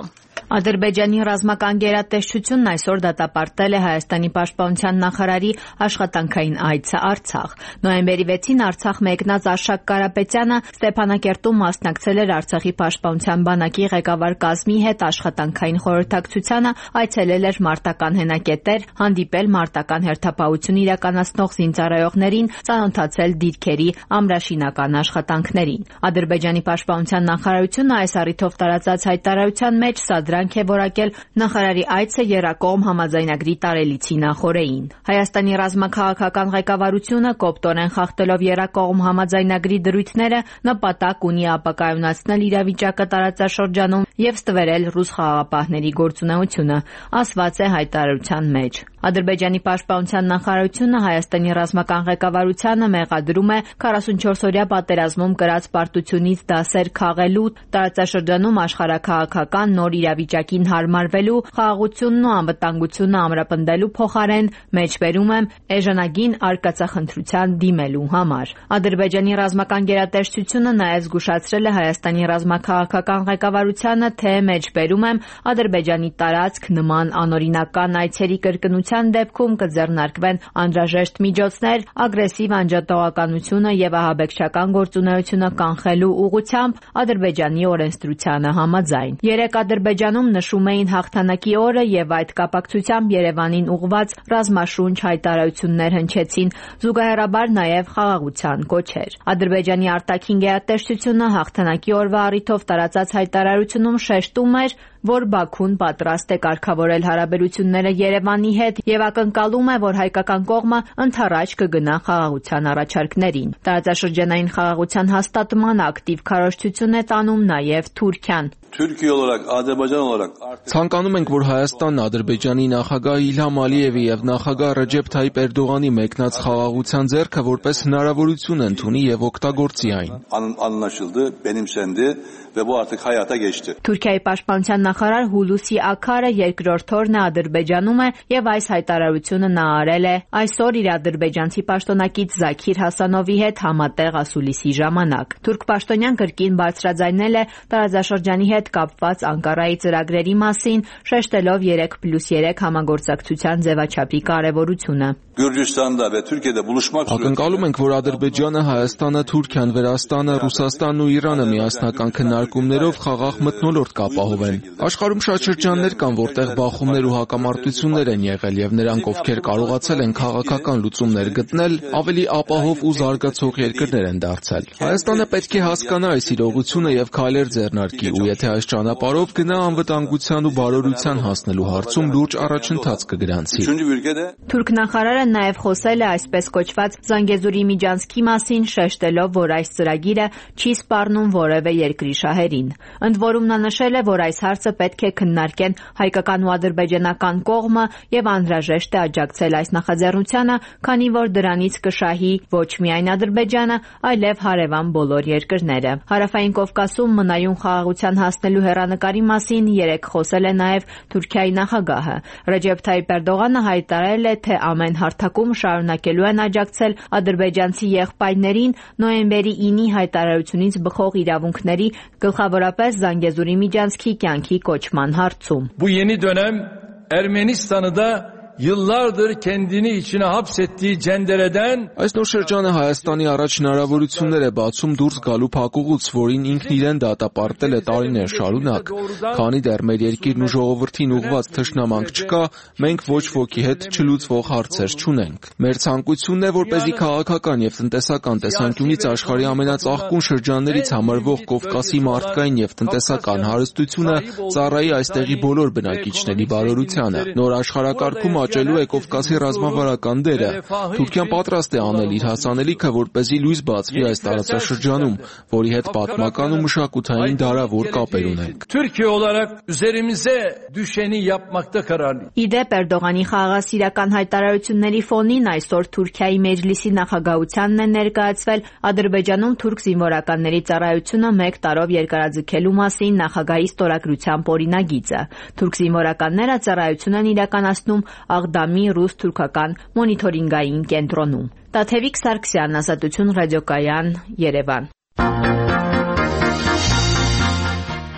Speaker 12: Ադրբեջանի ռազմական գերատեսչությունն այսօր դատապարտել է Հայաստանի պաշտպանության նախարարի աշխատանքային այցը Արցախ։ Նոյեմբերի վեցին Արցախ մեկնած Արշակ Կարապետյանը Ստեփանակերտում մասնակցել էր Արցախի պաշտպանության բանակի ղեկավար կազմի հետ աշխատանքային խորհրդակցությանը, այցելել էր մարտական հենակետեր, հանդիպել մարտական հերթապահություն իրականացնող զինծառայողներին, ծանոթացել դիրքերի ամրաշինական աշխատանքներին։ Ադրբեջանի պաշտպանության նախարարությունը այս առիթով տարածած հայտարարության մեջ սադրանք է որակել նախարարի այցը եռակողմ համաձայնագրի տարելիցի նախօրեին։ Հայաստանի ռազմաքաղաքական ղեկավարությունը կոպտորեն խախտելով եռակողմ համաձայնագրի դրույթները նպատակ ունի ապակայունացնել իրավիճակը տարածաշրջանում եւ ստվերել ռուս խաղաղապահների գործունեությունը, ասված է հայտարարության մեջ։ Ադրբեջանի պաշտպանության նախարարությունը Հայաստանի ռազմական ղեկավարությանը մեղադրում է քառասունչորսօրյա պատերազմում կրած պարտությունից դասեր քաղելու, տարածաշրջանում աշխարհաքաղաքական նոր իրավիճակին հարմարվելու, խաղաղությունն ու անվտանգությունը ամրապնդելու փոխարեն մեջբերում եմ էժանագին արկածախնդրության դիմելու համար։ Ադրբեջանի ռազմական գերատեսչությունը նաև զգուշացրել է Հայաստանի ռազմաքաղաքական ղեկավարությանը, թե մեջբերում եմ Ադրբեջանի տարածք նման անօրինական այցերի կրկնության դեպքում կձեռնարկվեն անհրաժեշտ միջոցներ ագրեսիվ անջատողականությունը եւ ահաբեկչական գործունեությունը կանխելու ուղղությամբ Ադրբեջանի օրենսդրությանը համաձայն։ Երեք Ադրբեջանում նշում էին հաղթանակի օրը եւ այդ կապակցությամբ Երևանին ուղղված ռազմաշունչ հայտարարություններ հնչեցին, զուգահեռաբար նաեւ խաղաղության կոչեր։ Ադրբեջանի արտաքին գերատեսչությունը հաղթանակի օրվա առիթով տարածած հայտարարությունում շեշտում էր, որ Բաքուն պատրաստ է կարգավորել հարաբերությունները Երևանի հետ եւ ակնկալում է, որ հայկական կողմը ընդառաջ կգնա խաղաղության առաջարկներին։ Տարածաշրջանային խաղաղության հաստատման ակտիվ քարոզչություն է տանում նաեւ Թուրքիան։
Speaker 13: Türkiye olarak, Azerbaycan olarak
Speaker 14: Ցանկանում ենք, որ Հայաստանն Ադրբեջանի նախագահ Իլհամ Ալիևի եւ նախագահ Ռեջեփ Թայիպ Էրդողանի մեկնած խաղաղության ձեռքը որպես հնարավորություն ընդունի եւ օգտագործի այն։
Speaker 13: Anlaşıldı, benimsendi ve bu artık hayata geçti.
Speaker 12: Թուրքիայի պաշտպանության նախարար Հուլուսի Աքարը երկրորդ օրն Ադրբեջանում է եւ այս հայտարարությունը նա արել է այսօր իր ադրբեջանցի պաշտոնակից Զաքիր Հասանովի հետ համատեղ ասուլիսի ժամանակ։ Թուրք պաշտոնյան կրկին բարձրաձայնել է տարածաշրջանի հետ կապված Անկարայի ծրագրերի մասին, շեշտելով երեք պլյուս երեք համագործակցության ձևաչափի կարևորությունը։
Speaker 13: Gürcistan'da ve Türkiye'de buluşmak
Speaker 14: Ակնկալում ենք, որ Ադրբեջանը, Հայաստանը, Թուրքիան, Վրաստանը, Ռուսաստանն ու Իրանը միասնական քննարկումներով խաղաղ մթնոլորտ կապահովեն։ Աշխարհում շատ շրջաններ կան, որտեղ բախումներ ու հակամարտություններ են եղել եւ նրանք, ովքեր կարողացել են քաղաքական լուծումներ գտնել, ավելի ապահով ու զարգացող երկրներ են դարձել։ Հայաստանը պետք է հասկանա այս իրողությունը եւ քայլեր ձեռնարկի, ու եթե այս ճանապարհով գնա, անվտանգության ու բարօրության հասնելու հարցում լուրջ առաջընթաց կգրանցի։
Speaker 12: Թուրք նախարարը նաև խոսել է այսպես կոչված Զանգեզուրի միջանցքի մասին, շեշտելով, որ այս ծրագիրը չի սպառնում որևէ երկրի շահերին։ Ընդ որում նա նշել է, որ այս հարցը պետք է քննարկեն հայկական ու ադրբեջանական կողմը եւ անհրաժեշտ է աջակցել այս նախաձեռնությանը, քանի որ դրանից կշահի ոչ միայն Ադրբեջանը, այլև հարևան բոլոր երկրները։ Հարավային Կովկասում մնայուն խաղաղության հասնելու հեռանկարի մասին երեկ խոսել է նաև Թուրքիայի նախագահը։ Ռեջեփ Թայիպ Էրդողանը հայտարարել է, թե ամեն հարթակում շարունակելու են աջակցել ադրբեջանցի եղբայրներին նոյեմբերի ինի հայտարարությունից բխող իրավունքների, գլխավորապես Զանգեզուրի միջանցքի կյանքի կոչման հարցում։
Speaker 15: Bu yeni dönem Ermenistan'ı da yıllardır kendini içine hapsettiği cendereden
Speaker 14: Այս նոր շրջանը Հայաստանի առաջ հնարավորություններ է բացում դուրս գալու փակուղուց, որին ինքն իրեն դատապարտել է տարիներ շարունակ։ Քանի դեռ մեր երկիրն ու ժողովրդին ուղղված թշնամանք չկա, մենք ոչ ոքի հետ չլուծվող հարցեր չունենք։ Մեր ցանկությունն է, որպեսզի քաղաքական եւ տնտեսական տեսանկյունից աշխարհի ամենածաղկուն շրջաններից համարվող Կովկասի մարդկային եւ տնտեսական հարստությունը ծառայի այստեղի բոլոր բնակիչների բարօրությանը։ Նոր աշխարհակարգում աճելու է Կովկասի ռազմավարական դերը։ Թուրքիան պատրաստ է անել իր հասանելիքը, որպեսզի լույս բացվի այս տարածաշրջանում, որի հետ պատմական ու մշակութային դարավոր կապեր ունենք։
Speaker 15: Türkiye olarak üzerimize düşeni yapmakta kararlıyız։
Speaker 12: Իդեպ Էրդողանի խաղաղասիրական հայտարարությունների ֆոնին այսօր Թուրքիայի Մեջլիսի նախագահությանն է ներկայացվել Ադրբեջանում թուրք զինվորականների ծառայությունը մեկ տարով երկարաձգելու մասին նախագահի ստորագրությամբ օրինագիծը։ Թուրք զինվորականները ծառայություն են իրականացնում Աղդամի ռուս-թուրքական մոնիթորինգային կենտրոնում։ Տաթևիկ Սարգսյան, Ազատություն ռադիոկայան, Երևան։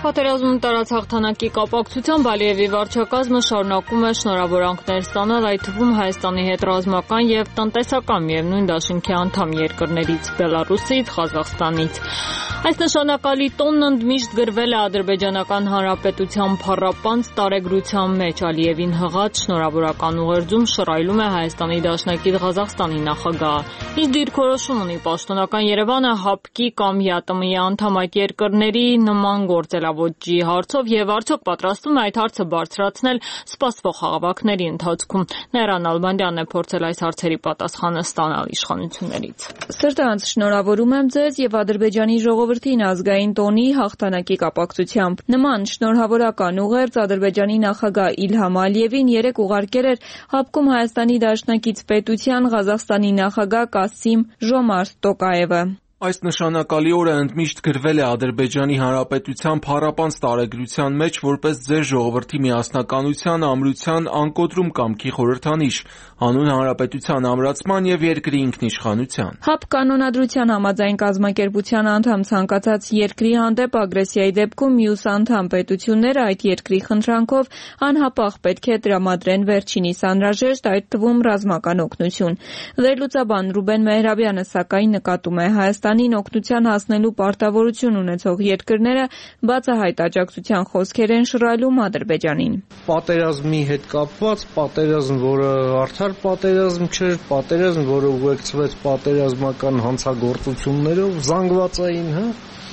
Speaker 1: Պատերազմում տարած հաղթանակի կապակցությամբ Ալիևի վարչակազմը շարունակում է շնորհավորանքներ ստանալ, այդ թվում Հայաստանի հետ ռազմական եւ տնտեսական միևնույն դաշինքի անդամ երկրներից՝ Բելարուսից, Ղազախստանից։ Այս նշանակալի տոնն ընդմիշտ գրվել է Ադրբեջանական Հանրապետության փառապանծ տարեգրության մեջ։ Ալիևին հղած շնորհավորական ուղերձում շռայլում է Հայաստանի դաշնակից Ղազախստանի նախագահը։ Ինչ դիրքորոշում ունի պաշտոնական Երևանը ՀԱՊԿ-ի կամ ԵԱՏՄ-ի անդամ այդ երկրների նման գործելավոճի հարցով եւ արդյոք պատրաստվում է այդ հարցը բարձրացնել սպասվող խաղաղակների ընթացքում։ Նեյրան Ալբանդյանն է փորձել այս հարցերի պատասխանը ստանալ իշխանություններից։
Speaker 2: Սրտանց շնորհավորում եմ ձեզ եւ Ադրբեջանի ժողովրդին ազգային տոնի հաղթանակի կապակցությամբ։ Նման շնորհավորական ուղերձ Ադրբեջանի նախագահ Իլհամ Ալիևին երեկ ուղարկել էր ՀԱՊԿ-ում Հայաստանի դաշնակից պետության Ղազախստանի նախագահ Կասիմ Ժոմարտ Տոկաևը։
Speaker 14: Այս նշանակալի օրը ընդմիշտ գրվել է Ադրբեջանի Հանրապետության փառապանծ տարեգրության մեջ որպես ձեր ժողովրդի միասնականության, ամրության, անկոտրում կամքի խորհրդանիշ, հանուն հանրապետության ամրացման եւ երկրի ինքնիշխանության։
Speaker 2: ՀԱՊԿ կանոնադրության համաձայն կազմակերպության անդամ ցանկացած երկրի հանդեպ ագրեսիայի դեպքում մյուս անդամ պետությունները այդ երկրի խնդրանքով անհապաղ պետք է տրամադրեն վերջինիս անհրաժեշտ, այդ թվում ռազմական օգնություն։ Վերլուծաբան Ռուբեն Մեհրաբյանը սակայն նկատում է Հայաստանին օգնության հասնելու պարտավորություն ունեցող երկրները բացահայտ աջակցության խոսքեր են շռայլում Ադրբեջանին։
Speaker 6: Պատերազմի հետ կապված, պատերազմ, որը արդար պատերազմ չէր, պատերազմ, որը ուղեկցվեց պատերազմական հանցագործություններով, զանգվածային, հա,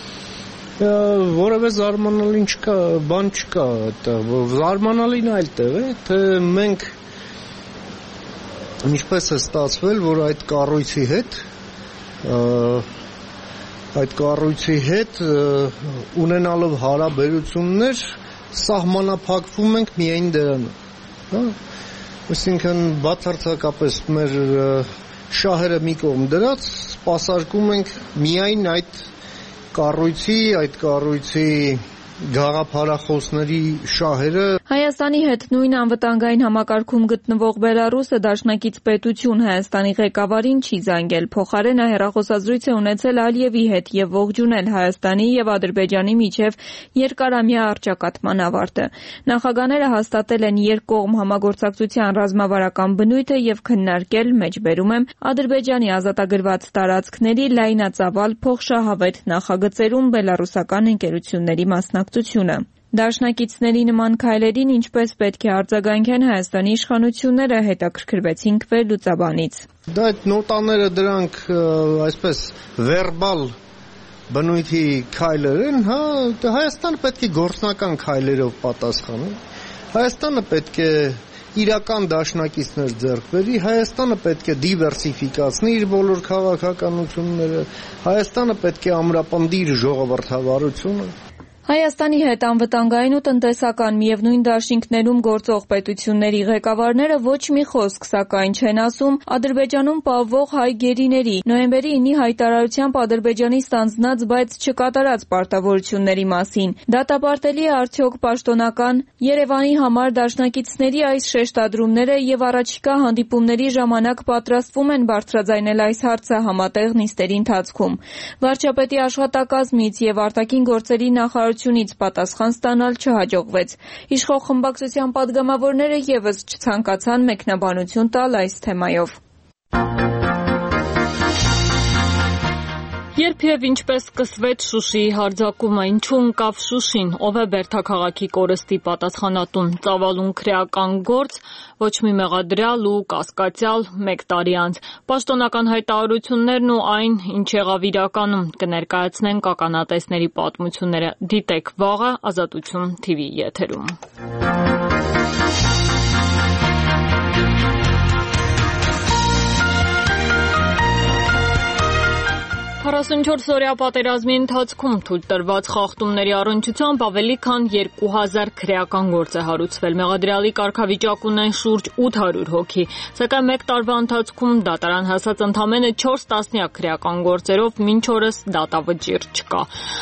Speaker 6: որևէ զարմանալի չկա, բան չկա այդտեղ, զարմանալին այլ տեղ է, թե մենք ինչպես է ստացվել, որ այդ կառույցի հետ այդ կառույցի հետ ունենալով հարաբերություններ սահմանափակվում ենք միայն դրանով, հա, այսինքն բացարձակապես մեր շահերը մի կողմ դրած սպասարկում ենք միայն այդ կառույցի, այդ կառույցի գաղափարախոսների շահերը։
Speaker 2: Հայաստանի հետ նույն անվտանգային համակարգում գտնվող Բելարուսը դաշնակից պետություն Հայաստանի ղեկավարին չի զանգել, փոխարենը հեռախոսազրույց է ունեցել Ալիևի հետ եւ ողջունել Հայաստանի եւ Ադրբեջանի միջև երկարամյա առճակատման ավարտը։ Նախագահները հաստատել են երկկողմ համագործակցության ռազմավարական բնույթը եւ քննարկել, մեջբերում եմ, Ադրբեջանի ազատագրված տարածքների լայնածավալ փոխշահավետ նախագծերում բելարուսական ընկերությունների մասնակցությունը։ Դաշնակիցների նման քայլերին ինչպես պետք է արձագանքեն Հայաստանի իշխանությունները, հետաքրքրվեցինք վերլուծաբանից։
Speaker 6: Դա այդ նոտաները դրանք այսպես վերբալ բնույթի քայլեր են, հա, Հայաստանը պետք է գործնական քայլերով պատասխանի։ Հայաստանը պետք է իրական դաշնակիցներ ձեռք բերի, Հայաստանը պետք է դիվերսիֆիկացնի իր բոլոր քաղաքականությունները, Հայաստանը պետք է ամրապնդի իր ժողովրդավարությունը։
Speaker 2: Հայաստանի հետ անվտանգային ու տնտեսական միևնույն դաշինքներում գործող պետությունների ղեկավարները ոչ մի խոսք սակայն չեն ասում Ադրբեջանում պահվող հայ գերիների նոյեմբերի ինի հայտարարությամբ Ադրբեջանի ստանձնած, բայց չկատարած պարտավորությունների մասին։ Դատապարտելի է արդյոք պաշտոնական Երևանի համար դաշնակիցների այս շեշտադրումները եւ առաջիկա հանդիպումների ժամանակ պատրաստվում են բարձրաձայնել այս հարցը համատեղ նիստերի ընթացքում։ Վարչապետի աշխատակազմից եւ արտաքին գործերի նախարարությունից ից պատասխան ստանալ չհաջողվեց։ Իշխող խմբակցության պատգամավորները եւս չցանկացան մեկնաբանություն տալ այս թեմայով։
Speaker 1: Երբ եւ ինչպես սկսվեց Շուշիի հարձակումը, ինչու ընկավ Շուշին, ով է Բերդաքաղաքի կորստի պատասխանատուն, ծավալուն քրեական գործ, ոչ մի մեղադրյալ ու կասկածյալ մեկ տարի անց։ Պաշտոնական հայտարարություններն ու այն, ինչ եղավ իրականում, կներկայացնենք ականատեսների պատմությունները։ Դիտեք վաղը Ազատություն թի վի եթերում։ քառասունչորս-օրյա պատերազմի ընթացքում թույլ տրված խախտումների առնչությամբ ավելի քան երկու հազար քրեական գործ է հարուցվել։ Մեղադրյալի կարգավիճակ ունեն շուրջ ութ հարյուր հոգի, սակայն մեկ տարվա ընթացքում դատարան հասած ընդամենը չորս տասնյակ քրեական գործերով մինչ օրս դատավճիռ չկա։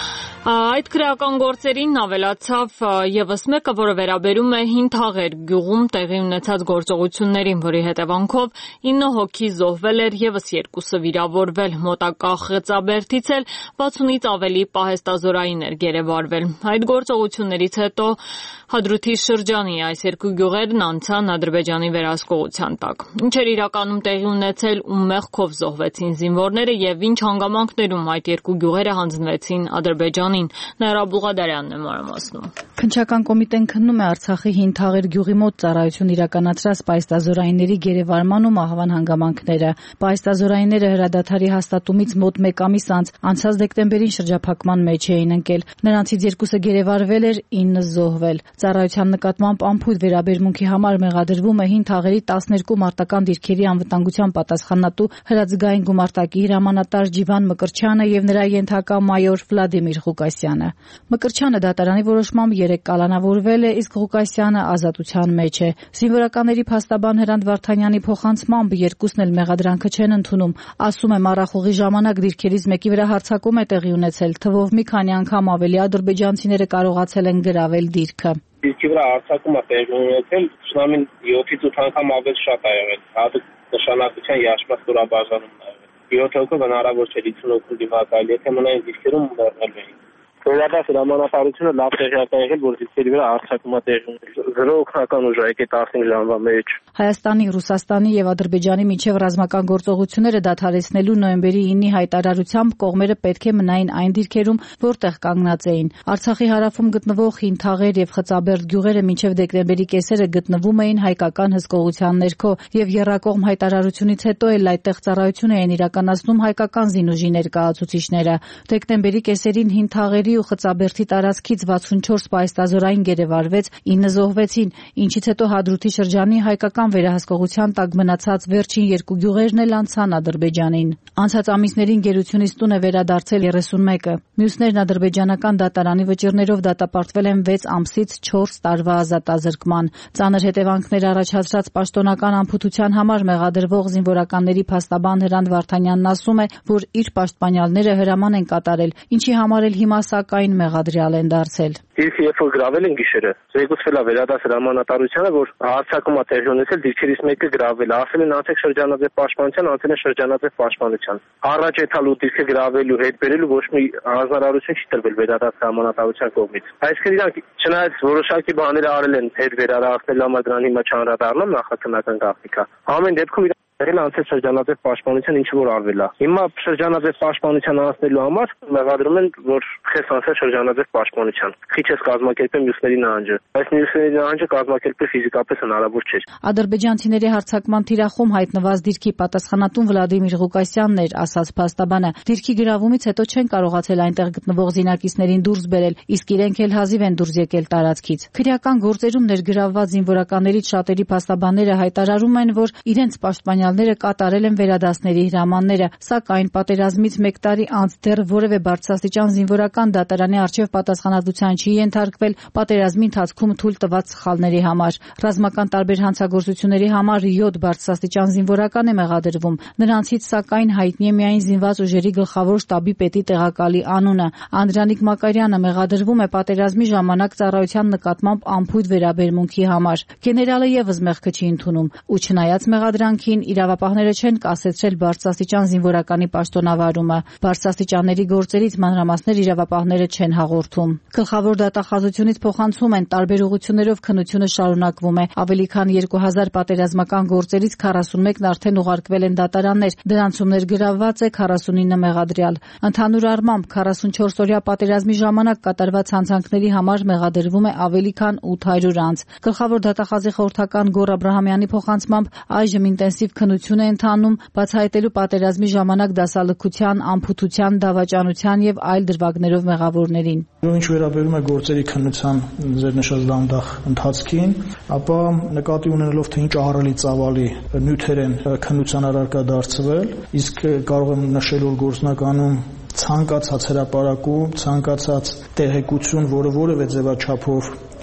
Speaker 1: Այդ քրեական գործերին ավելացավ եւս մեկը, որը վերաբերում է Հին Թաղեր գյուղում տեղի ունեցած գործողություններին, որի հետևանքով ինը հոգի զոհվել էր, եւս երկուսը վիրավորվել, մոտակա Խծաբերդից էլ վաթսունից ավելի պահեստազորային էր գերեվարվել։ Այդ գործողություններից հետո Հադրութի շրջանի այս երկու գյուղերն անցան Ադրբեջանի վերահսկողության տակ։ Ինչ էր իրականում տեղի ունեցել ու մեղքով զոհվեցին զինվորները եւ ինչ հանգամանքներում այդ երկու գյուղերը հանձնվեցին Ադրբեջանին։ Նաիրա Բուղադարյանն է մանրամասնում։
Speaker 16: Քննչական կոմիտեն քննում է Արցախի Հին Թաղեր գյուղի մոտ ծառայություն իրականացրած պահեստազորայինների գերեվարման ու մահվան հանգամանքները։ Պահեստազորայինները հրադադարի հաստատումից մոտ մեկ ամիս անց անցած դեկտեմբերին շրջափակման մեջ էին ընկել։ Նրանցից երկուսը գերեվարվել էր, ինը զոհվել։ Ծառայության նկատմամբ անփույթ վերաբերմունքի համար մեղադրվում է Հին Թաղերի տասներկու մարտական դիրքերի անվտանգության պատասխանատու հրաձգային գումարտակի հրամանատար Ջիվան Մկրչյանը եւ նրա ենթակա մայոր Վլադիմիր Ղուկասյանը։ Մկրչյանը դատարանի որոշմամբ երեք կալանավորվել է, իսկ Ղուկասյանը ազատության մեջ է։ Զինվորականների փաստաբան Հրանտ Վարդանյանի փոխանցմամբ երկուսն էլ մեղադրանքը չեն ընդունում։ Ասում է, մառախուղի ժամանակ դիրքերից մեկի վրա հարձակում է տեղի ունեցել, թվով մի քանի անգամ ավելի ադրբեջանցիները կարողացել են գրավել դիրքը։
Speaker 17: Դիրքի վրա հարձակումը տեղի ունեցել, շնամին յոթից ութ անգամ ավելի շատ է եղել։ Հատուկ նշանակության երաշտված ստորաբաժանումն է եղել։ յոթ հոգու հնարավոր չէ լիցուն հոգու դիմակայել, եթե մնային դիրքերում մեռնել էին։ Վերադաս հրամանատարությունը լավ տեղյակ է եղել, որ դիրքերի վրա հարձակումը տեղի ունեցել։ Զրո օգնական ուժ է տասնհինգ ժամվա մեջ։
Speaker 16: Հայաստանի, Ռուսաստանի եւ Ադրբեջանի միջև ռազմական գործողությունները դադարեցնելու նոյեմբերի ինի հայտարարությամբ կողմերը պետք է մնային այն դիրքերում, որտեղ կանգնած էին։ Արցախի հարավում գտնվող Հին Թաղեր եւ Խծաբերդ գյուղերը մինչև դեկտեմբերի կեսերը գտնվում էին հայկական հսկողության ներքո եւ եռակողմ հայտարարությունից հետո էլ այդտեղ ծառայություն էին իրականացնում հայկական զինուժի ներկայացուցիչները։ Դեկտեմբերի կեսերին Հին Թաղերի ու Խծաբերդի տարածքից վաթսունչորս պահեստազորային գերեվարվեց, ինը զոհվեցին, ինչից հետո Հադրութի շրջանի հայկական վերահսկողության տակ մնացած վերջին երկու գյուղերն էլ անցան Ադրբեջանին։ Անցած ամիսներին գերությունից տուն է վերադարձել երեսունմեկը։ Մյուսներն ադրբեջանական դատարանի վճիռներով դատապարտվել են վեց ամսից չորս տարվա ազատազրկման։ Ծանր հետևանքներ առաջացրած պաշտոնական անփութության համար մեղադրվող զինվորականների փաստաբան Հրանտ Վարդանյանն ասում է, որ իր պաշտպանյալները հրաման են կատարել, ինչի համար էլ հիմա սակայն մեղադրյալ են դարձել։
Speaker 17: Դիրքը երբ որ գրավել են գիշերը, զեկուցվել է վերադաս հրամանատարությանը, որ հարձակումը տեղի ունեցել, դիրքերից մեկը գրավել է, ասել են անցեք շրջանաձև պաշտպանության, անցել են շրջանաձև պաշտպանության։ Առաջ եթալու դիրքը գրավելու հետ բերելու ոչ մի հանձնարարություն չի տրվել վերադաս հրամանատարության կողմից։ Այսինքն իրանք չնայած որոշակի բաներ արել են հետ վերարարել համար, դրան հիմա չանդրադառնամ նախաքննական գաղտնիքա։ Ամեն դեպքում Եղել անցել շրջանաձև պաշտպանության ինչ որ արվել է։ Հիմա շրջանաձև պաշտպանության անցնելու համար մեղադրում են, որ խես անցել շրջանաձև պաշտպանության։ Քիչ էս կազմակերպել մյուսների նահանջը։ Այս մյուսների նահանջը կազմակերպել ֆիզիկապես հնարավոր չէ։
Speaker 16: Ադրբեջանցիների հարձակման թիրախում հայտնված դիրքի պատասխանատուն Վլադիմիր Ղուկասյանն էր, ասաց փաստաբանը։ Դիրքի գրավումից հետո չեն կարողացել այնտեղ գտնվող զինակիցներին դուրս բերել, իսկ իրենք էլ հազիվ են դուրս եկել տարածքից։ Քրեական գործերում ներգրավված զինվորականներից շատերի փաստաբանները հայտարարում են, որ իրենց պաշտպանյալները կատարել են վերադասների հրամանները, սակայն պատերազմից մեկ տարի անց դեռ որևէ բարձրաստիճան զինվորական դատարանի առջև պատասխանատվության չի ենթարկվել պատերազմի ընթացքում թույլ տված սխալների համար։ Ռազմական տարբեր հանցագործությունների համար յոթ բարձրաստիճան զինվորական է մեղադրվում։ Նրանցից սակայն հայտնի է միայն զինված ուժերի գլխավոր շտաբի պետի տեղակալի անունը։ Անդրանիկ Մակարյանը մեղադրվում է պատերազմի ժամանակ ծառայության նկատմամբ անփույթ վերաբերմունքի համար։ Գեներալը եւս մեղքը չի ընդունում ու չնայած մեղադրանքին իրավապահները չեն կասեցրել բարձրաստիճան զինվորականի պաշտոնավարումը։ Բարձրաստիճանների գործերից մանրամասներ իրավապահները չեն հաղորդում։ Գլխավոր դատախազությունից փոխանցում են տարբեր ուղղություններով քննությունը շարունակվում է։ Ավելի քան երկու հազար պատերազմական գործերից քառասունմեկն արդեն ուղարկվել են դատարաններ, դրանցում ներգրավված է քառասունինը մեղադրյալ։ Ընդհանուր առմամբ քառասունչորս-օրյա պատերազմի ժամանակ կատարված հանցանքների համար մեղադրվում է ավելի քան ութ հարյուր անձ։ Գլխավոր դատախազի խորհրդական Գոռ Աբրահամյանի փոխանցմամբ այժմ ինտենսիվ քննություն է ընթանում բացահայտելու պատերազմի ժամանակ դասալքության, անփութության, դավաճանության եւ այլ դրվագներով մեղավորներին։
Speaker 7: Ինչ վերաբերում է գործերի քննության ձեր նշած դանդաղ ընթացքին, ապա նկատի ունենալով թե ինչ ահռելի ծավալի նյութեր են քննության առարկա դարձվել, իսկ կարող եմ նշել, որ գործնականում ցանկացած հրապարակում, ցանկացած տեղեկություն, որը որևէ ձևաչափով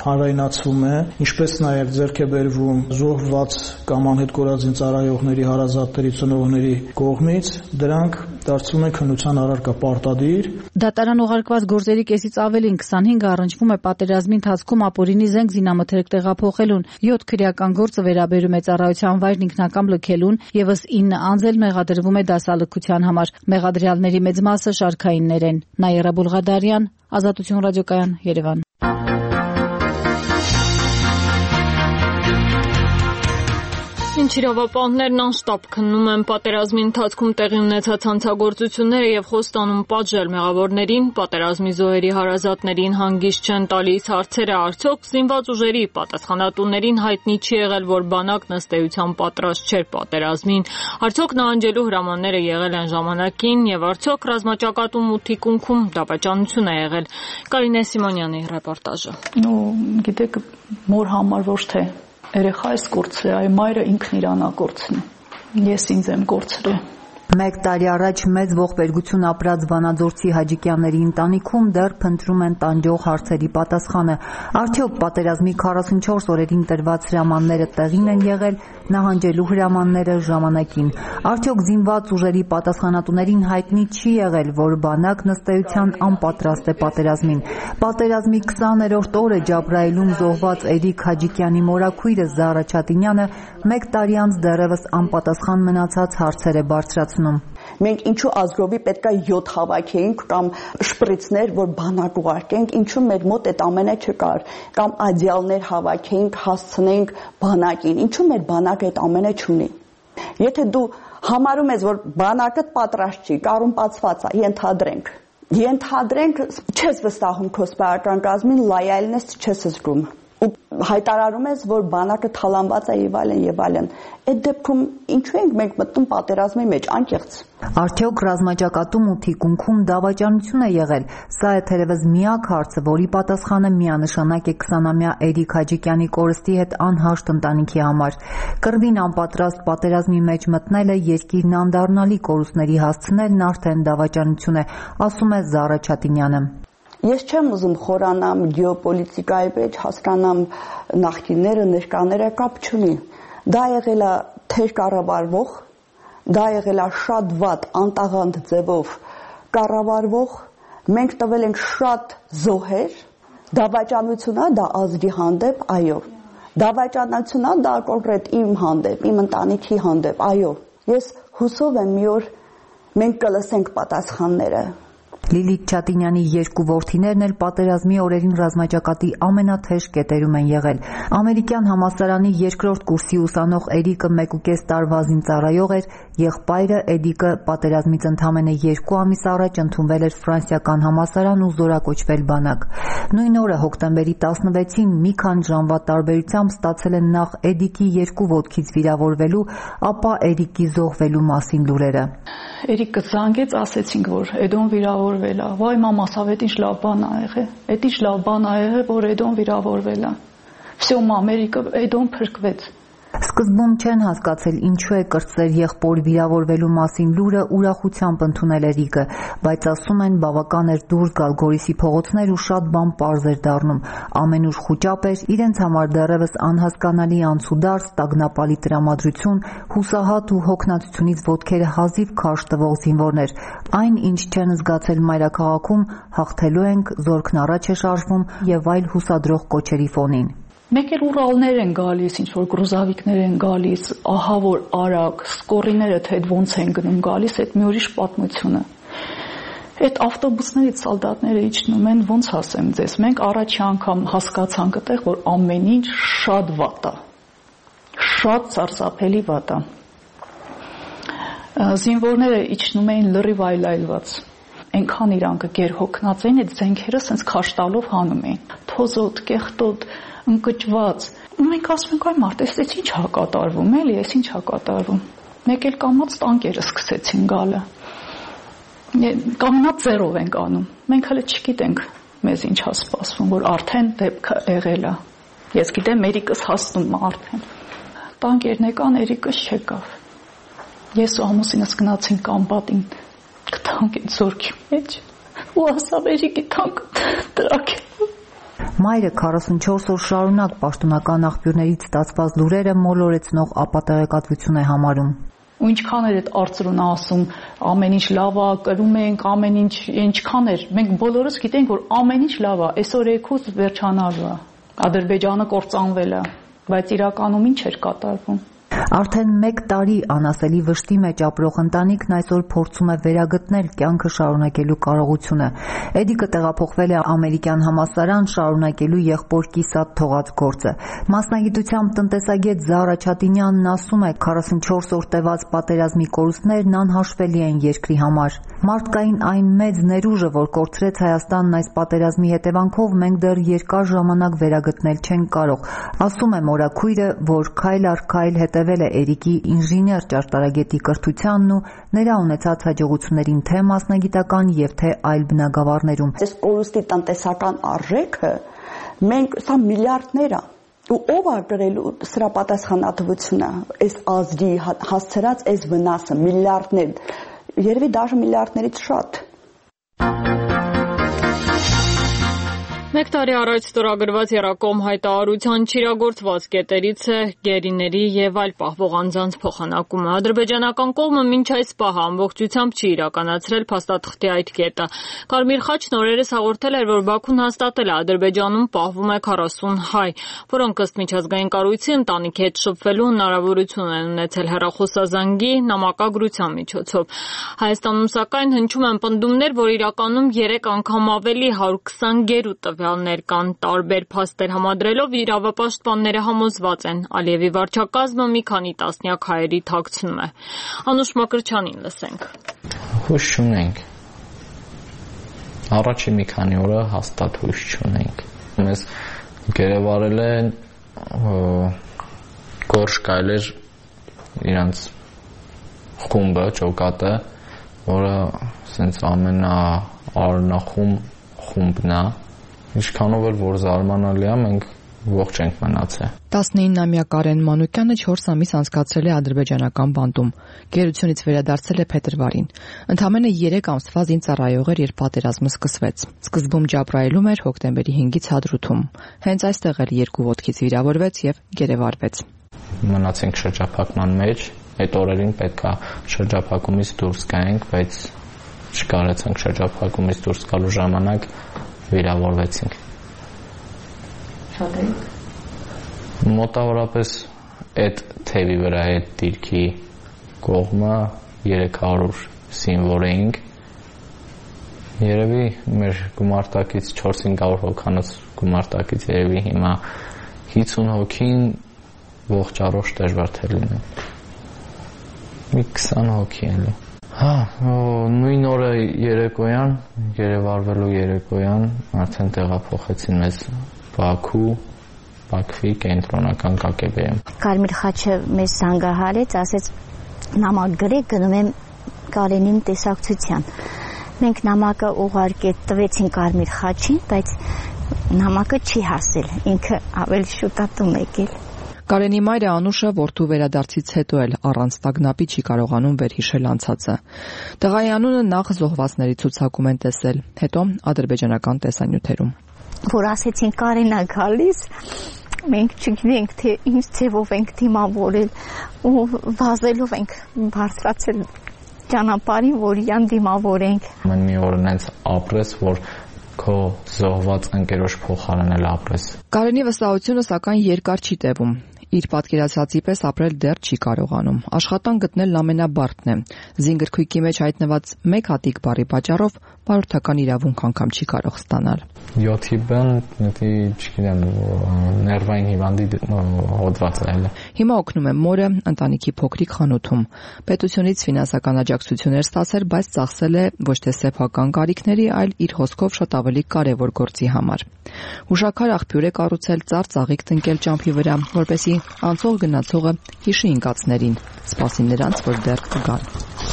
Speaker 7: հանրայնացվում է, ինչպես նաև ձեռք է բերվում զոհված կամ անհետ կորած զինծառայողների հարազատների ծնողների կողմից, դրանք դարձվում են քննության առարկա պարտադիր։
Speaker 16: Դատարան ուղարկված գործերի կեսից ավելին քսանհինգը առնչվում է պատերազմի ընթացքում ապօրինի զենք զինամթերք տեղափոխելուն, յոթ քրեական գործը վերաբերում է ծառայության վայրն ինքնակամ լքելուն, եւս ինը անձ էլ մեղադրվում է դասալքության համար։ Մեղադրյալների մեծ մասը շարքայիններ են։ Նաիրա Բուլղադարյան, Ազատություն ռադիոկայան, Երևան։
Speaker 1: Ինչ իրավապահներն անշտապ քննում են պատերազմի ընթացքում տեղի ունեցած հանցագործությունները եւ խոստանում պատժել մեղավորներին, պատերազմի զոհերի հարազատներին հանգիստ չեն տալիս հարցերը, արդյոք զինված ուժերի պատասխանատուներին հայտնի չի եղել, որ բանակն ըստ էության պատրաստ չէր պատերազմին, արդյոք նահանջելու հրամանները եղել են ժամանակին եւ արդյոք ռազմաճակատում ու թիկունքում դավաճանություն է եղել։ Կարինե Սիմոնյանի ռեպորտաժը։
Speaker 18: Նո, գիտեք, մոր համար ոչ թե երեխա էս կորցրել, այ մայրը ինքն իրան ա կորցնել։ Ես ինձ եմ կորցրել։
Speaker 12: Մեկ տարի առաջ մեծ ողբերգություն ապրած Վանաձորցի Հաջիկյանների ընտանիքում դեռ փնտրում են տանջող հարցերի պատասխանը։ Արդյոք պատերազմի քառասունչորս օրերին տրված հրամանները տեղին են եղել, նահանջելու հրամանները ժամանակին։ Արդյոք զինված ուժերի պատասխանատուներին հայտնի չի եղել, որ բանակն ըստ էության անպատրաստ է պատերազմին։ Պատերազմի քսաներորդ օրը Ջաբրայիլում զոհված Էրիկ Հաջիկյանի մորաքույրը Զարա Չատինյանը մեկ տարի անց դեռևս անպատասխան մնացած հարցեր է բարձրացնում։
Speaker 10: Մենք ինչու ազգովի պետքա յոթ հավաքեինք կամ շպրիցներ, որ բանակ ուղարկենք, ինչու մեր մոտ այդ ամենը չկար, կամ ադյալներ հավաքեինք, հասցնենք բանակին, ինչու մեր բանակը այդ ամենը չունի։ Եթե դու համարում ես, որ բանակը պատրաստ չի, կառումպացված է, ենթադրենք։ Ենթադրենք, չես վստահում քո սպայական կազմին, լոյալնես չես զգում։ Ու հայտարարում ես, որ բանակը թալանված է եւ այլն եւ այլն։ Այդ դեպքում ինչու ենք մենք մտնում պատերազմի մեջ, անկեղծ։
Speaker 12: Արդյոք ռազմաճակատում ու թիկունքում դավաճանություն է եղել։ Սա է թերևս միակ հարցը, որի պատասխանը միանշանակ է քսանամյա Էրիկ Հաջիկյանի կորստի հետ անհաշտ ընտանիքի համար։ Կռվին անպատրաստ պատերազմի մեջ մտնելը, երկիրն անդառնալի կորուստների հասցնելն արդեն դավաճանություն է, ասում է Զարա Չատինյանը։
Speaker 10: Ես չեմ ուզում խորանամ գեոպոլիտիկայի մեջ, հասկանամ նախկինները, ներկաները, կապ չունի։ Դա եղել է թեր կառավարվող, դա եղել է շատ վատ անտաղանդ ձևով կառավարվող, մենք տվել ենք շատ զոհեր, դավաճանությունա դա ազգի հանդեպ, այո։ Դավաճանությունա դա կոնկրետ իմ հանդեպ, իմ ընտանիքի հանդեպ, այո։ Ես հուսով եմ մի օր մենք կլսենք պատասխանները։
Speaker 12: Լիլիթ Չատինյանի երկու որդիներն էլ պատերազմի օրերին ռազմաճակատի ամենաթեժ կետերում են եղել։ Ամերիկյան համալսարանի երկրորդ կուրսի ուսանող Էրիկը մեկուկես տարվա զինծառայող էր, եղբայրը Էդիկը պատերազմից ընդամենը երկու ամիս առաջ ընդունվել էր ֆրանսիական համալսարան ու զորակոչվել բանակ։ Նույն օրը հոկտեմբերի տասնվեցին մի քանի ժամվա տարբերությամբ ստացել են նախ Էդիկի երկու ոտքից վիրավորվելու, ապա Էրիկի զոհվելու մասին լուրերը։
Speaker 18: Էրիկը զանգեց, ասեցինք, որ Էդոն վիրավորվել է։ Վայ մամաս, այդ ինչ լավ բան ա եղել։ Այդ ինչ լավ բան ա եղել, որ Էդոն վիրավորվել է։ Всё, Ամերիկա Էդոն փրկվեց։
Speaker 12: Սկզբում չեն հասկացել ինչու է կրտսեր եղբոր վիրավորվելու մասին լուրը ուրախությամբ ընդունել Էրիկը, բայց ասում են բավական էր դուրս գալ Գորիսի փողոցներ ու շատ բան պարզ էր դառնում։ Ամենուր խուճապ էր, իրենց համար դեռևս անհասկանալի անցուդարձ, տագնապալի տրամադրություն, հուսահատ ու հոգնածությունից ոտքերը հազիվ քարշ տվող զինվորներ։ Այն, ինչ չեն զգացել մայրաքաղաքում, հաղթելու ենք, զորքն առաջ է շարժվում եւ այլ հուսադրող կոչերի ֆոնին։
Speaker 18: Մեկ էլ ուրալներ են գալիս, ինչ որ գրուզավիկներ են գալիս, ահա որ արագ, սկորիները թե ոնց են գնում գալիս, այդ մի ուրիշ պատմությունը։ Այդ ավտոբուսներից սալդատները իջնում են, ոնց ասեմ ձեզ, մենք առաջի անգամ հասկացանք այդտեղ, որ ամեն ինչ շատ վատ է։ Շատ սարսափելի վատ է։ Զինվորները իջնում էին լրիվ այլայլված։ Այնքան իրանք գերհոգնած էին, այդ զենքերը սենց քաշ տալով հանում էին։ Թոզոտ, կեղտոտ, ընկճված։ Մենք ասում ենք, այ մարդ, էս ինչ հա կատարվում, էլի, էս ինչ հա կատարվում։ Մեկ էլ կամած տանկերը սկսեցին գալը։ Կամենա ձերով ենք անում։ Մենք հələ չգիտենք մեզ ինչ է սպասվում, որ արդեն դեպքը եղել է։ Ես գիտեմ, Էրիկս հասնում է արդեն։ Տանկերն եկան, Էրիկս չեկավ։ Ես ու ամուսինս գնացինք Կամբատին, գտանք այդ զորքի մեջ, ու ասավ Էրիկի տանկը տրաքել։
Speaker 12: Մայրը քառասունչորս օր շարունակ պաշտոնական աղբյուրներից ստացված լուրերը մոլորեցնող ապատեղեկատվություն է համարում։
Speaker 18: Ու ինչքան էր այդ արծրունը ասում, ամեն ինչ լավ է, կրում ենք, ամեն ինչ, ինչքան էր։ Մենք բոլորս գիտենք, որ ամեն ինչ լավ է, այսօր եկուց վերջանալու է։ Ադրբեջանը կործանվել է, բայց իրականում ինչ էր կատարվում։
Speaker 12: Արդեն մեկ տարի անասելի վշտի մեջ ապրող ընտանիքն այսօր փորձում է վերագտնել կյանքը շարունակելու կարողությունը։ Էդիկը տեղափոխվել է ամերիկյան համալսարան շարունակելու եղբոր կիսատ թողած գործը։ Մասնագիտությամբ տնտեսագետ Զարա Չատինյանն ասում է, քառասունչորս օր տևած պատերազմի կորուստներն անհաշվելի են երկրի համար։ Մարդկային այն մեծ ներուժը, որ կորցրեց Հայաստանն այս պատերազմի հետևանքով, մենք դեռ երկար ժամանակ վերագտնել չենք կարող, ասում է մորաքույրը, որ քայլ առ քայլ հետևել է Էրիկի ինժեներ ճարտարագետի կրթությանն ու նրա ունեցած հաջողություններին թե մասնագիտական եւ թե այլ բնագավառներում։
Speaker 10: Այս կորուստի տնտեսական արժեքը մենք սա միլիարդներ է ու ով է կրելու սրա պատասխանատվությունը, այս ազգի հասցրած այս վնասը միլիարդներ, երևի դաժե միլիարդներից շատ։
Speaker 1: Մեկ տարի առաջ ստորագրված Եռակողմ հայտարարության չիրագործված կետերից է գերիների եւ այլ պահվող անձանց փոխանակումը։ Ադրբեջանական կողմը մինչ այս պահը ամբողջությամբ չի իրականացրել փաստաթղթի այդ կետը։ Կարմիր խաչն օրերս հաղորդել էր, որ Բաքուն հաստատել է Ադրբեջանում պահվում է քառասուն հայ, որոնք ըստ միջազգային կառույցի ընտանիքի հետ շփվելու հնարավորություն են ունեցել հեռախոսազանգի նամակագրության միջոցով։ Հայաստանում սակայն հնչում են պնդումներ, որ իրականում երեք անգամ ավելի հարյուր քսան գերու տվյալներ կան, տարբեր փաստեր համադրելով իրավապաշտպանները համոզված են, Ալիևի վարչակազմը մի քանի տասնյակ հայերի թաքցնում է։ Անուշ Մակրչյանին լսենք։
Speaker 19: Հույս չունենք։ Առաջի մի քանի օրը հաստատ հույս չունենք։ Մեզ գերեվարել են Գորշ Կայլեր իրանց խումբը, ջոկատը, որը սենց ամենաառնախում խումբն է։ Ինչքանով էլ որ զարմանալի է, մենք ողջ ենք մնացել։
Speaker 20: տասնիննամյա Կարեն Մանուկյանը չորս ամիս անցկացրել է ադրբեջանական բանտում։ Գերությունից վերադարձել է փետրվարին։ Ընդամենը երեք ամսվա զինծառայող էր, երբ պատերազմը սկսվեց։ Սկզբում Ջաբրայելում էր, հոկտեմբերի հինգից Հադրութում։ Հենց այստեղ էլ երկու ոտքից վիրավորվեց եւ գերեվարվեց։
Speaker 19: Մնացինք շրջափակման մեջ, այդ օրերին պետքա շրջափակումից դուրս գայինք, բայց չկարեցանք շրջափակումից դուրս գալու ժամանակ վիրավորվեցինք։
Speaker 18: Շատ է։
Speaker 19: Մոտավորապես այդ թևի վրա այդ դիրքի կողմը երեք հարյուր զինվոր էինք։ Երևի մեր գումարտակից չորս հինգ հոգանոց գումարտակից երևի հիմա հիսուն հոգին ողջ առողջ դժվար թե լինեն։ Մի քսան հոգի են։ Հա, նույն օրը երեկոյան, գերեվարվելու երեկոյան արդեն տեղափոխեցին մեզ Բաքու, Բաքվի կենտրոնական Կա Կե Բե-ում։
Speaker 21: Կարմիր խաչը մեզ զանգահարեց, ասեց նամակ գրեք, գնում եմ Կարենին տեսակցության։ Մենք նամակը ուղարկեց, տվեցին Կարմիր խաչին, բայց նամակը չի հասել, ինքը ավելի շուտ է տուն եկել։
Speaker 20: Կարենի մայրը Անուշը որդու վերադարձից հետո էլ առանց տագնապի չի կարողանում վերհիշել անցածը։ Տղայի անունը նախ զոհվածների ցուցակում են տեսել, հետո ադրբեջանական տեսանյութերում։
Speaker 21: Որ ասեցին Կարենա գալիս, մենք չգիտենք թե ինչ ձևով ենք դիմավորել ու վազելով ենք բարձրացել ճանապարհին, որ իրան դիմավորենք։
Speaker 19: Մեն մի օր նենց ապրես, որ քո զոհված ընկերոջ փոխարենել ապրես։
Speaker 20: Կարենի վստահությունը սակայն երկար չի տևում։ Իր պատկերացածի պես ապրել դեռ չի կարողանում։ Աշխատանք գտնելն ամենաբարդն է։ Զինգրքույկի մեջ հայտնված մեկ հատիկ բառի պատճառով բարոյական իրավունք անգամ չի կարող ստանալ։
Speaker 19: յոթի բան, դի չգիտեմ, ներվային հիվանդի հոդված է։
Speaker 20: Հիմա օգնում է մորը ընտանիքի փոքրիկ խանութում։ Պետությունից ֆինանսական աջակցություններ ստացել, բայց ծախսել է ոչ թե սեփական կարիքների, այլ իր հոսքով շատ ավելի կարևոր գործի համար։ Հուշաքար աղբյուր է կառուցել ծառ-ծաղիկ տնկել ճամփի վրա, որպեսզի անցող գնացողը հիշի ինկածներին, սպասի նրանց, որ դեռ կգան։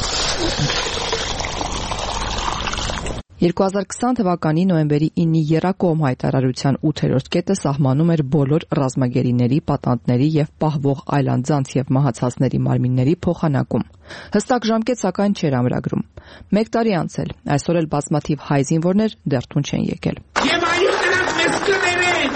Speaker 20: երկու հազար քսան թվականի նոյեմբերի ինի Եռակողմ հայտարարության ութերորդ կետը սահմանում էր բոլոր ռազմագերիների, պատանդների եւ պահվող այլ անձանց եւ մահացածների մարմինների փոխանակում։ Հստակ ժամկետ սակայն չէր ամրագրում։ Մեկ տարի անցել, այսօր էլ բազմաթիվ հայ զինվորներ դեռ տուն չեն եկել։
Speaker 22: Եվ այո նրանք մեզ կներեն,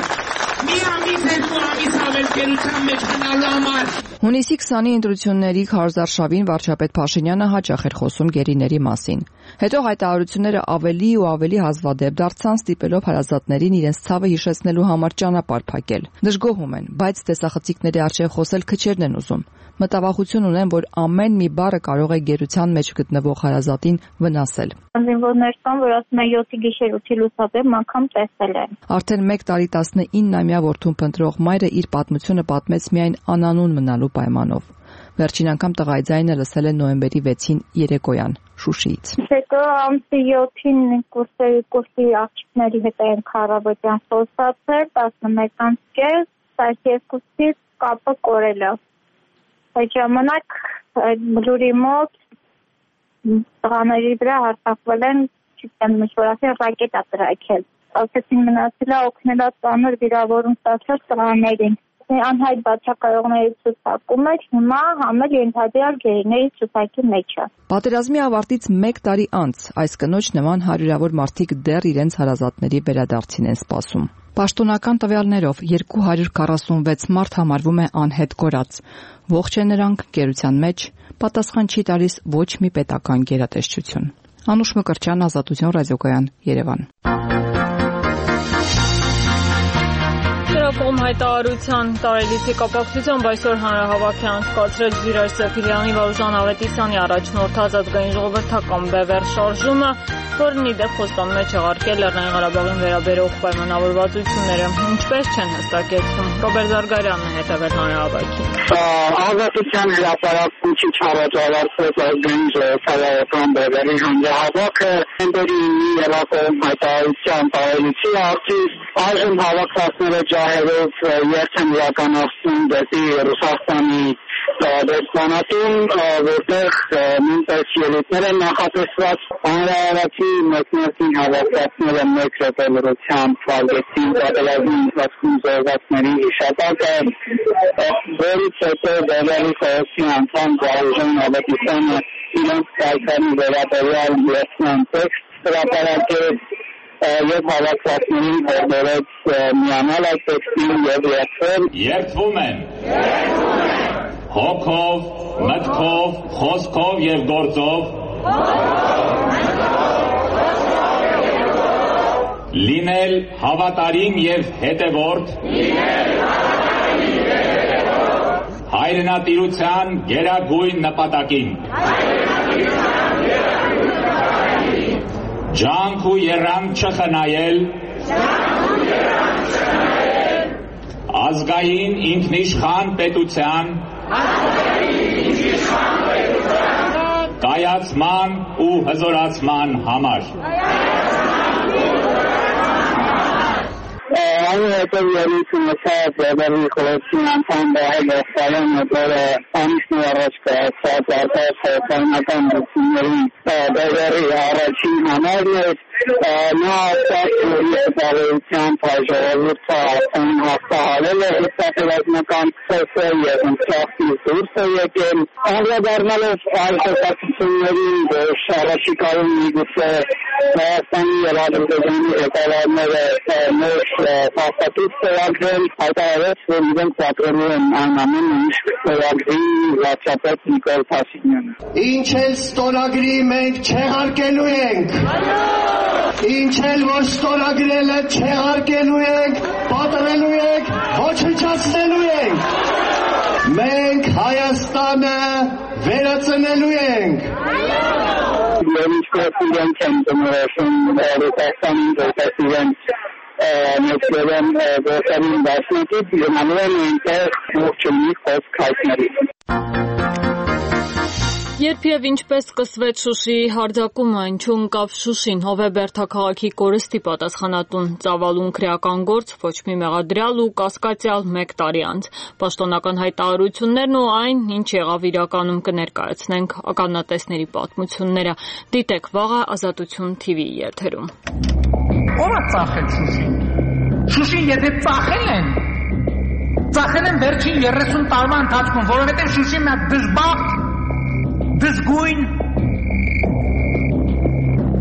Speaker 5: գերության մեջ գնալու համար։
Speaker 20: Հունիսի քսանի ընտրությունների քարոզարշավին վարչապետ Փաշինյանը հաճախ էր խոսում գերիների մասին։ Հետո հայտարարությունները ավելի ու ավելի հազվադեպ դարձան, ստիպելով հարազատներին իրենց ցավը հիշեցնելու համար ճանապարհ փակել։ Դժգոհում են, բայց տեսախցիկների առջև խոսել քչերն են ուզում։ Մտավախություն ունեն, որ ամեն մի բառը կարող է գերության մեջ գտնվող հարազատին վնասել։
Speaker 22: Զինվորներ կան, որ ասում են յոթի գիշեր ութի լուսաբեմ անգամ տեսել են։
Speaker 20: Արդեն մեկ տարի տասնիննամյա որդուն փնտրող մայրը իր պատմությունը պատմեց միայն անանուն մնալու պայմանով։ Վերջին անգամ տղայի ձայնը լսել է նոյեմբերի վեցին երեկոյան Շուշիից։
Speaker 22: Հետո ամսի յոթին կուրսերի կուրսի աղջիկների հետ են քարավոտյան խոսացել, տասնմեկ կես, տասներկուսից կապը կորել է։ Այդ ժամանակ այդ բլուրի մոտ տղաների վրա հարձակվել են, չգիտեմ, ինչ-որ ռակետա տրաքել։ Ասեցին մնացել է օգնելա ծանր վիրավորում ստացած տղաներին։ Անհայտ բացակայողների ցուցակում էր, հիմա համել ենթադրյալ գերիների ցուցակի մեջ է։
Speaker 20: Պատերազմի ավարտից մեկ տարի անց այս կնոջ նման հարյուրավոր մարդիկ դեռ իրենց հարազատների վերադարձին են սպասում։ Պաշտոնական տվյալներով երկու հարյուր քառասունվեց մարդ համարվում է անհետ կորած։ Ողջ են նրանք գերության մեջ, պատասխան չի տալիս ոչ մի պետական գերատեսչություն։ Անուշ Մկրտչյան, Ազատություն ռադիոկայան, Երևան։
Speaker 1: Կողմ հայտարարության տարելիցի կապակցությամբ այսօր հանրահավաք է անցկացրել Զիրայր Սեփիլյանի, Վարուժան Ավետիսյանի առաջնորդած ազգային ժողովրդական բևեռ շարժումը, որն ի դեպ խոստանում է չեղարկել Լեռնային Ղարաբաղին վերաբերող պայմանավորվածությունները, ինչպես չեն հստակեցնում։ Ռոբերտ Զարգարյանն է հետևել հանրահավաքին։
Speaker 23: Ազատության հրապարակչի չառաջարարած ազգային ժողովրդական բևեռի հանրահավաքը ընդերի երակողմ հայտարարության տարելիցի արդյունք այժմ հավաքվածները ջահերով երթ են իրականացնում դեպի Ռուսաստանի դեսպանատուն, որտեղ նույնպես ելույթներ են նախատեսված։ Հանրահավաքի մեկնարկին հավաքվածները մեկ րոպե վարգեցին պատերազմի ընթացքում զոհվածների հիշատակը, որից հետո բևեռի խորհրդի անդամ Վարուժան Ավետիսյանը իրենց պայքարի վերաբերյալ երթման տեքստ հրապարակեց եւ հավաքվածներին հորդորեց միանալ այդ տեքստին եւ երթել։
Speaker 24: Երթվում են հոգով, մտքով, խոսքով եւ գործով լինել հավատարիմ եւ հետեւորդ հայրենատիրության գերագույն նպատակին, ջանք ու եռանդ չխնայել ազգային ինքնիշխան պետության կայացման ու հզորացման համար։
Speaker 23: Այնուհետև ելույթը մսած բևեռի խորհրդի անդամ Վահե Գասպարյանը, որը ամիսներ առաջ կայացած արտահայտ խորհրդարանական լուծումների բևեռի առաջին համարն էր, նա ասաց, որ եղբայրությամբ հայ ժողովուրդը արդեն հաղթահարել է հետապերազմական խոսը եւ ընթացքից դուրս է եկել։ Անդրադառնալով այլ խոսակցություններին, որ առաջիկայում միգուցե Հայաստանի եւ Ադրբեջանի ղեկավարները նոր փաստաթուղթ ստորագրեն, հայտարարեց, որ իրենք պատրելու են այն ամենը, ինչ ստորագրի վարչապետ Նիկոլ Փաշինյանը։
Speaker 5: Ինչ էլ ստորագրի մենք չեղարկելու ենք։ Ինչ էլ որ ստորագրելը չեղարկելու ենք, պատրելու ենք, ոչնչացնելու ենք։ Մենք Հայաստանը վերածնելու ենք։
Speaker 23: Եվ ինչպես իրենք են դնորոշում Ռուսաստանին, որպես իրենք մեծերեն գործերին դաշնակից, գնալու են այնտեղ ողջունի խոսք հայտնելու։
Speaker 1: Երբ եւ ինչպես սկսվեց Շուշիի հարձակումը, ինչու ընկավ Շուշին, Հովեբեր քաղաքի կորստի պատասխանատուն ծավալուն քրեական գործ, ոչ մի մեղադրյալ ու կասկածյալ մեկ տարի անց։ Պաշտոնական հայտարարություններն ու այն, ինչ եղավ իրականում, կներկայացնենք ականատեսների պատմությունները։ Դիտեք վաղը Ազատություն թիվիի եթերում։
Speaker 5: Ո՞ր է ծախել Շուշին։ Շուշին եթե ծախել են, ծախել են վերջին երեսուն տարվա ընթացքում, որովհետեւ Շուշին մի դժբախտ դժգույն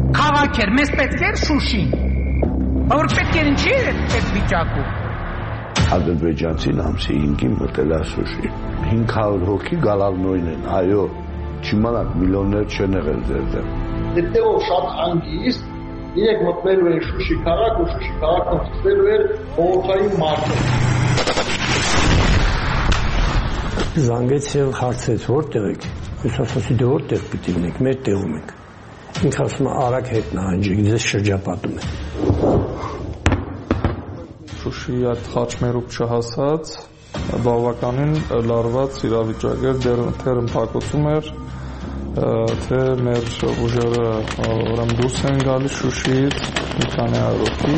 Speaker 5: քաղաք էր, մեզ պետք էր Շուշին, որ պետք էր ինչի էր այդ վիճակում։
Speaker 3: ադրբեջանցին ամսի հինգին մտել է Շուշի։ հինգ հարյուր հոգի գալավնոյն են, այո, չիմանաք միլիոններ չեն եղել ձեր դեմ։
Speaker 6: Դեպտեղով շատ հանգիստ իրենք մտնելու են Շուշի քաղաք ու Շուշի քաղաքը մտնելու էր բողոքային մարտը։
Speaker 8: Զանգեց եւ հարցեց որտեղ եք։ Ես ասացի դե որտեղ պիտի լինեք, մեր տեղում ենք։ Ինքը ասում է արագ հետ նահանջեք, ձեզ շրջապատում են։
Speaker 14: Շուշիի այդ խաչմերուկ չհասած բավականին լարված իրավիճակ էր, դեռ թերմփակոցում էր, թե մեր ուժերը ուրեմն դուրս են գալիս Շուշիից մի քանի հարյուրի։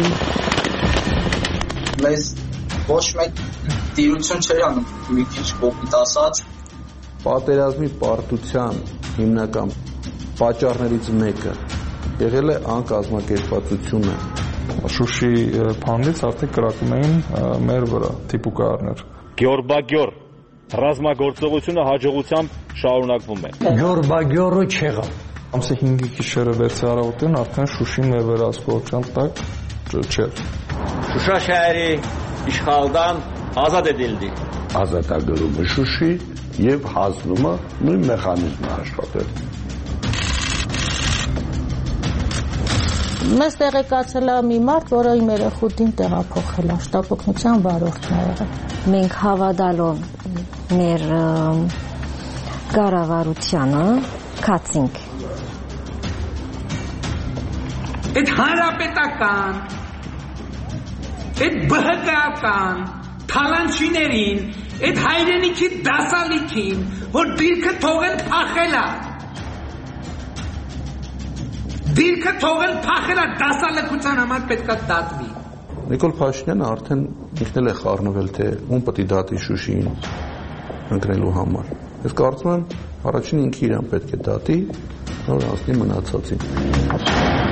Speaker 9: Մեզ ոչ մեկ դիրություն չէր անում, մի քիչ կոպիտ ասած։
Speaker 3: Պատերազմի պարտության հիմնական պատճառներից մեկը եղել է անկազմակերպվածությունը։
Speaker 14: Շուշի փանից արդեն կրակում էին մեր վրա թիպուկարներ։
Speaker 11: Գյորբագյոր ռազմագործողությունը հաջողությամբ շարունակվում է։
Speaker 8: Գյորբագյորը չեղավ։
Speaker 14: Ամսի հինգի գիշերը վեցի առավոտին արդեն Շուշին մեր վերահսկողության տակ չէր։
Speaker 11: Շուշա շահերի իշխալդան ազատ edildi։
Speaker 3: Ազատագրումը Շուշի եւ հանձնումը նույն մեխանիզմը աշխատել։
Speaker 25: Մեզ տեղեկացել է մի մարդ, որը իմ երեխուտին տեղափոխել է, շտապօգնության վարորդն է եղել։
Speaker 21: Մենք հավատալով մեր կառավարությանը կացինք։
Speaker 5: Այդ հանրապետական, այդ բհկական, թալանչիներին, այդ հայրենիքի դասալիքին, որ դիրքը թողել փախել է։ Դիրքը թողել փախել է դասալքության համար պետքա դատվի։
Speaker 3: Նիկոլ Փաշինյանը արդեն ինքն էլ է խառնվել, թե ում պետք է դատի Շուշիին ընկնելու համար։ Ես կարծում եմ, առաջին ինքը իրան պետք է դատի, նոր անցնի մնացածին։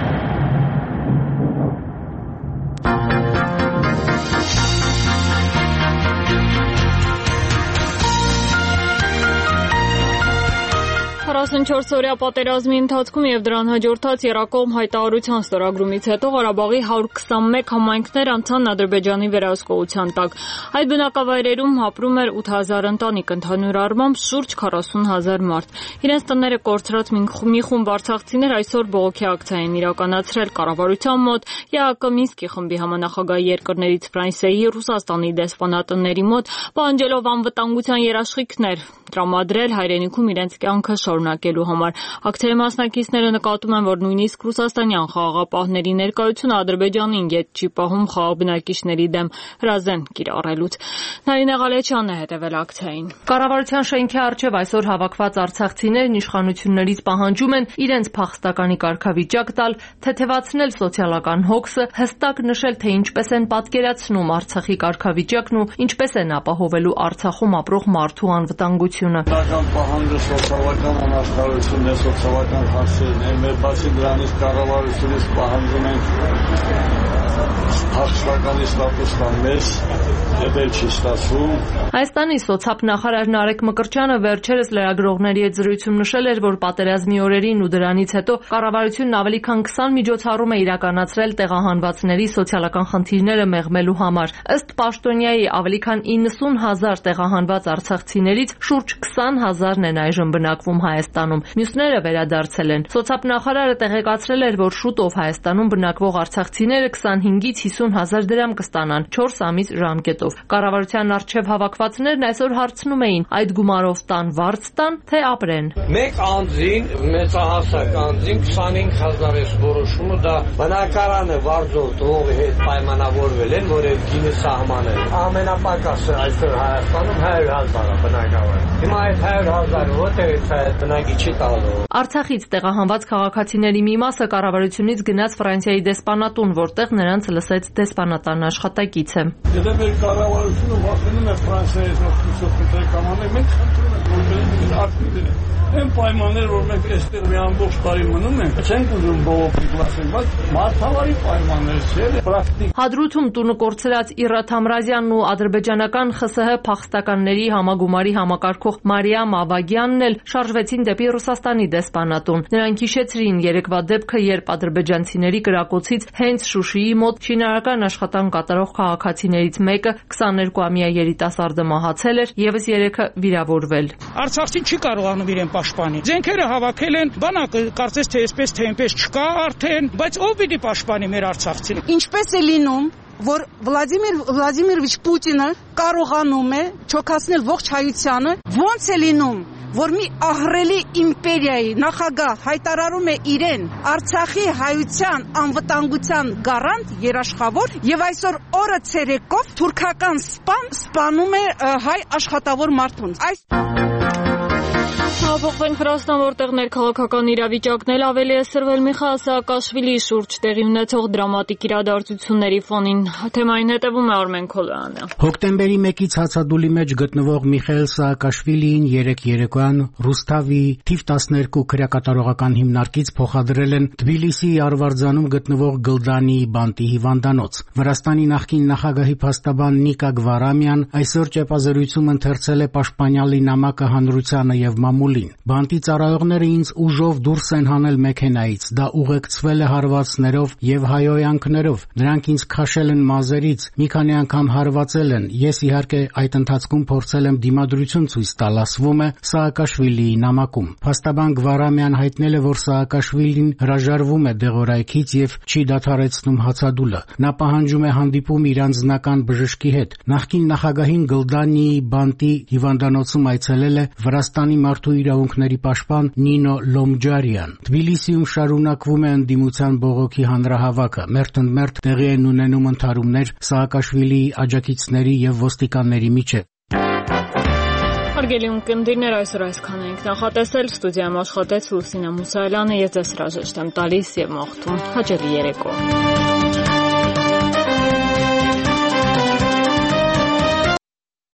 Speaker 1: քառասունչորս-օրյա պատերազմի ընթացքում եւ դրան հաջորդած եռակողմ հայտարարության ստորագրումից հետո Ղարաբաղի հարյուր քսանմեկ համայնքներ անցան Ադրբեջանի վերահսկողության տակ։ Այդ բնակավայրերում ապրում էր ութ հազար ընտանիք, ընդհանուր առմամբ շուրջ քառասուն հազար մարդ։ Իրենց տները կորցրած մի խումբ արցախցիներ այսօր բողոքի ակցիա են իրականացրել կառավարության մոտ, ԵԱԿ Մինսկի խմբի համանախագահ երկրներից Ֆրանսիայի, Ռուսաստանի դեսպանատների մոտ, պահանջելով անվտանգության երաշխիքներ տրամադրել հայրենիքում իրենց կյանքը շարունակելու համար։ Ակցիայի մասնակիցները նկատում են, որ նույնիսկ ռուսաստանյան խաղաղապահների ներկայությունը Ադրբեջանին ետ չի պահում խաղաղ բնակիչների դեմ հրազեն կիրառելուց։ Նարինե Ղալեչյանն է հետևել ակցիային։
Speaker 12: Կառավարության շենքի առջև այսօր հավաքված արցախցիներն իշխանություններից պահանջում են իրենց փախստականի կարգավիճակ տալ, թեթևացնել սոցիալական հոգսը, հստակ նշել, թե ինչպես են պատկերացնում Արցախի կարգավիճակն ու ինչպես են ապահովելու Արցախում ապրող մարդու անվտանգությունը։
Speaker 26: Նախքան պահանջը սոցիալական անաշխարհությունն է, սոցիալական հարցերն են, մեր բացի դրանից կառավարությունից պահանջում են փախստականի ստատուսն մեզ դեպել չի ստացվում։
Speaker 12: Հայաստանի սոցիալ նախարար Նարեկ Մկրտչյանը վերջերս լրագրողների հետ զրույցում նշել էր, որ պատերազմի օրերին ու դրանից հետո կառավարությունն ավելի քան քսան միջոցառում է իրականացրել տեղահանվածների սոցիալական խնդիրները մեղմելու համար։ Ըստ պաշտոնյայի ավելի քան իննսուն հազար տեղահանված արցախցիներից շուրջ քսան հազարն են այժմ բնակվում Հայաստանում, մյուսները վերադարձել են։ Սոցիալ նախարարը տեղեկացրել էր, որ շուտով Հայաստանում բնակվող արցախցիները քսանհինգից հիսուն հազար դրամ կստանան չորս ամիս ժամկետով։ Կառավարության առջև հավաքվածներն այսօր հարցնում էին, այդ գումարով տան վարձ տան, թե ապրեն։
Speaker 26: Մեկ անձին, մեծահասակ անձին քսանհինգ հազար է որոշումը, դա բնակարանը վարձով տվողի հետ պայմանավորվել են, որ այդ գինը սահմանել։ Ամենապակասը այսօր Հայաստանում հարյուր հազար է բնակավայր։ Հիմա այդ հարյուր հազարը որտեղից է բնակիչի տալու։
Speaker 12: Արցախից տեղահանված քաղաքացիների մի մասը կառավարությունից գնաց Ֆրանսիայի դեսպանատուն, որտեղ նրանց լսեց դեսպանատան աշխատակիցը։
Speaker 26: Եթե մեր կառավարությունը վախենում է Ֆրանսիայից օգնություն կամանել, մենք խնդրում ենք, որ մենք ակտիվ լինենք։ Այն պայմաններ, որ մենք այստեղ մի ամբողջ տարի մնում ենք, չենք ուզում բողոքի գլասենք, բայց մարդավարի պայմաններ չէ, պրակտիկ։
Speaker 12: Հադրութում տունը կորցրած Իռաթ Ամրազյանն ու ադրբեջանական ԽՍՀ փախստականների համագումարի համակարգող Մարիամ Ավագյանն էլ շարժվեցին դեպի
Speaker 2: դեպի Ռուսաստանի դեսպանատուն։ Նրանք հիշեցրին երեկվա դեպքը, երբ ադրբեջանցիների կրակոցից հենց Շուշիի մոտ շինարարական աշխատանք կատարող քաղաքացիներից մեկը քսաներկուամյա երիտասարդը մահացել էր, եւս երեքը վիրավորվել։
Speaker 5: Արցախցին չի կարողանում իրեն պաշտպանի։ Ձենքերը հավաքել են, բանակը կարծես թե այսպես թե այնպես չկա արդեն, բայց ով պիտի պաշտպանի մեր արցախցին։
Speaker 4: Ինչպես է լինում, որ Վլադիմիր Վլադիմիրովիչ Պուտինը կարողանում է չոքացնել ողջ հայությանը, ո՞նց է լինում, որ մի ահռելի իմպերիայի նախագահ հայտարարում է իրեն Արցախի հայության անվտանգության գարանտ երաշխավոր եւ այսօր օրը ցերեկով թուրքական սպան սպանում է հայ աշխատավոր մարդուն։ Այս
Speaker 1: Հաղորդենք Վրաստան, որտեղ ներքաղաքական իրավիճակն էլ ավելի է սրվել Միխայիլ Սաակաշվիլիի շուրջ տեղի ունեցող դրամատիկ իրադարձությունների ֆոնին։ Թեմային հետևում է Արմեն Քոլոյանը։
Speaker 7: Հոկտեմբերի մեկից հացադուլի մեջ գտնվող Միխայիլ Սաակաշվիլիին երեկ երեկոյան Ռուսթավի թիվ տասներկու քրեակատարողական հիմնարկից փոխադրել են Թբիլիսիի Արվարձանում գտնվող Գլդանի բանտի հիվանդանոց։ Վրաստանի նախկին նախագահի փաստաբան Նիկա Գվարամյան այսօր ճեպազրույցում ընթերցել է պաշտպանյալի նամակը հանրությանը եւ մամուլին։ Բանտի ծառայողները ինձ ուժով դուրս են հանել մեքենայից, դա ուղեկցվել է հարվածներով եւ հայոյանքներով։ Նրանք ինձ քաշել են մազերից, մի քանի անգամ հարվածել են։ Ես իհարկե այդ ընթացքում փորձել եմ դիմադրություն ցույց տալ, ասվում է Սաակաշվիլիի նամակում։ Փաստաբան Գվարամյան հայտնել է, որ Սաակաշվիլին հրաժարվում է դեղորայքից եւ չի դադարեցնում հացադուլը։ Նա պահանջում է հանդիպում իր անձնական բժշկի հետ։ Նախկին նախագահին Գլդանիի բանտի հիվանդանոցում այցելել է Վրաստանի մարդու իրավունքների պաշտպան Նինո Լոմջարյան։ Թբիլիսիում շարունակվում է ընդդիմության բողոքի հանրահավաքը։ Մերթընդմերթ տեղի են ունենում ընդհարումներ Սաակաշվիլիի աջակիցների եւ ոստիկանների միջեւ։
Speaker 1: Հարգելի ունկնդիրներ, այսօր այսքան ենք նախատեսել։ Ստուդիայում աշխատեց Լուսինե Մուսայելյանը, ես ձեզ հրաժեշտ եմ տալիս եւ մաղթում հաճելի երեկո։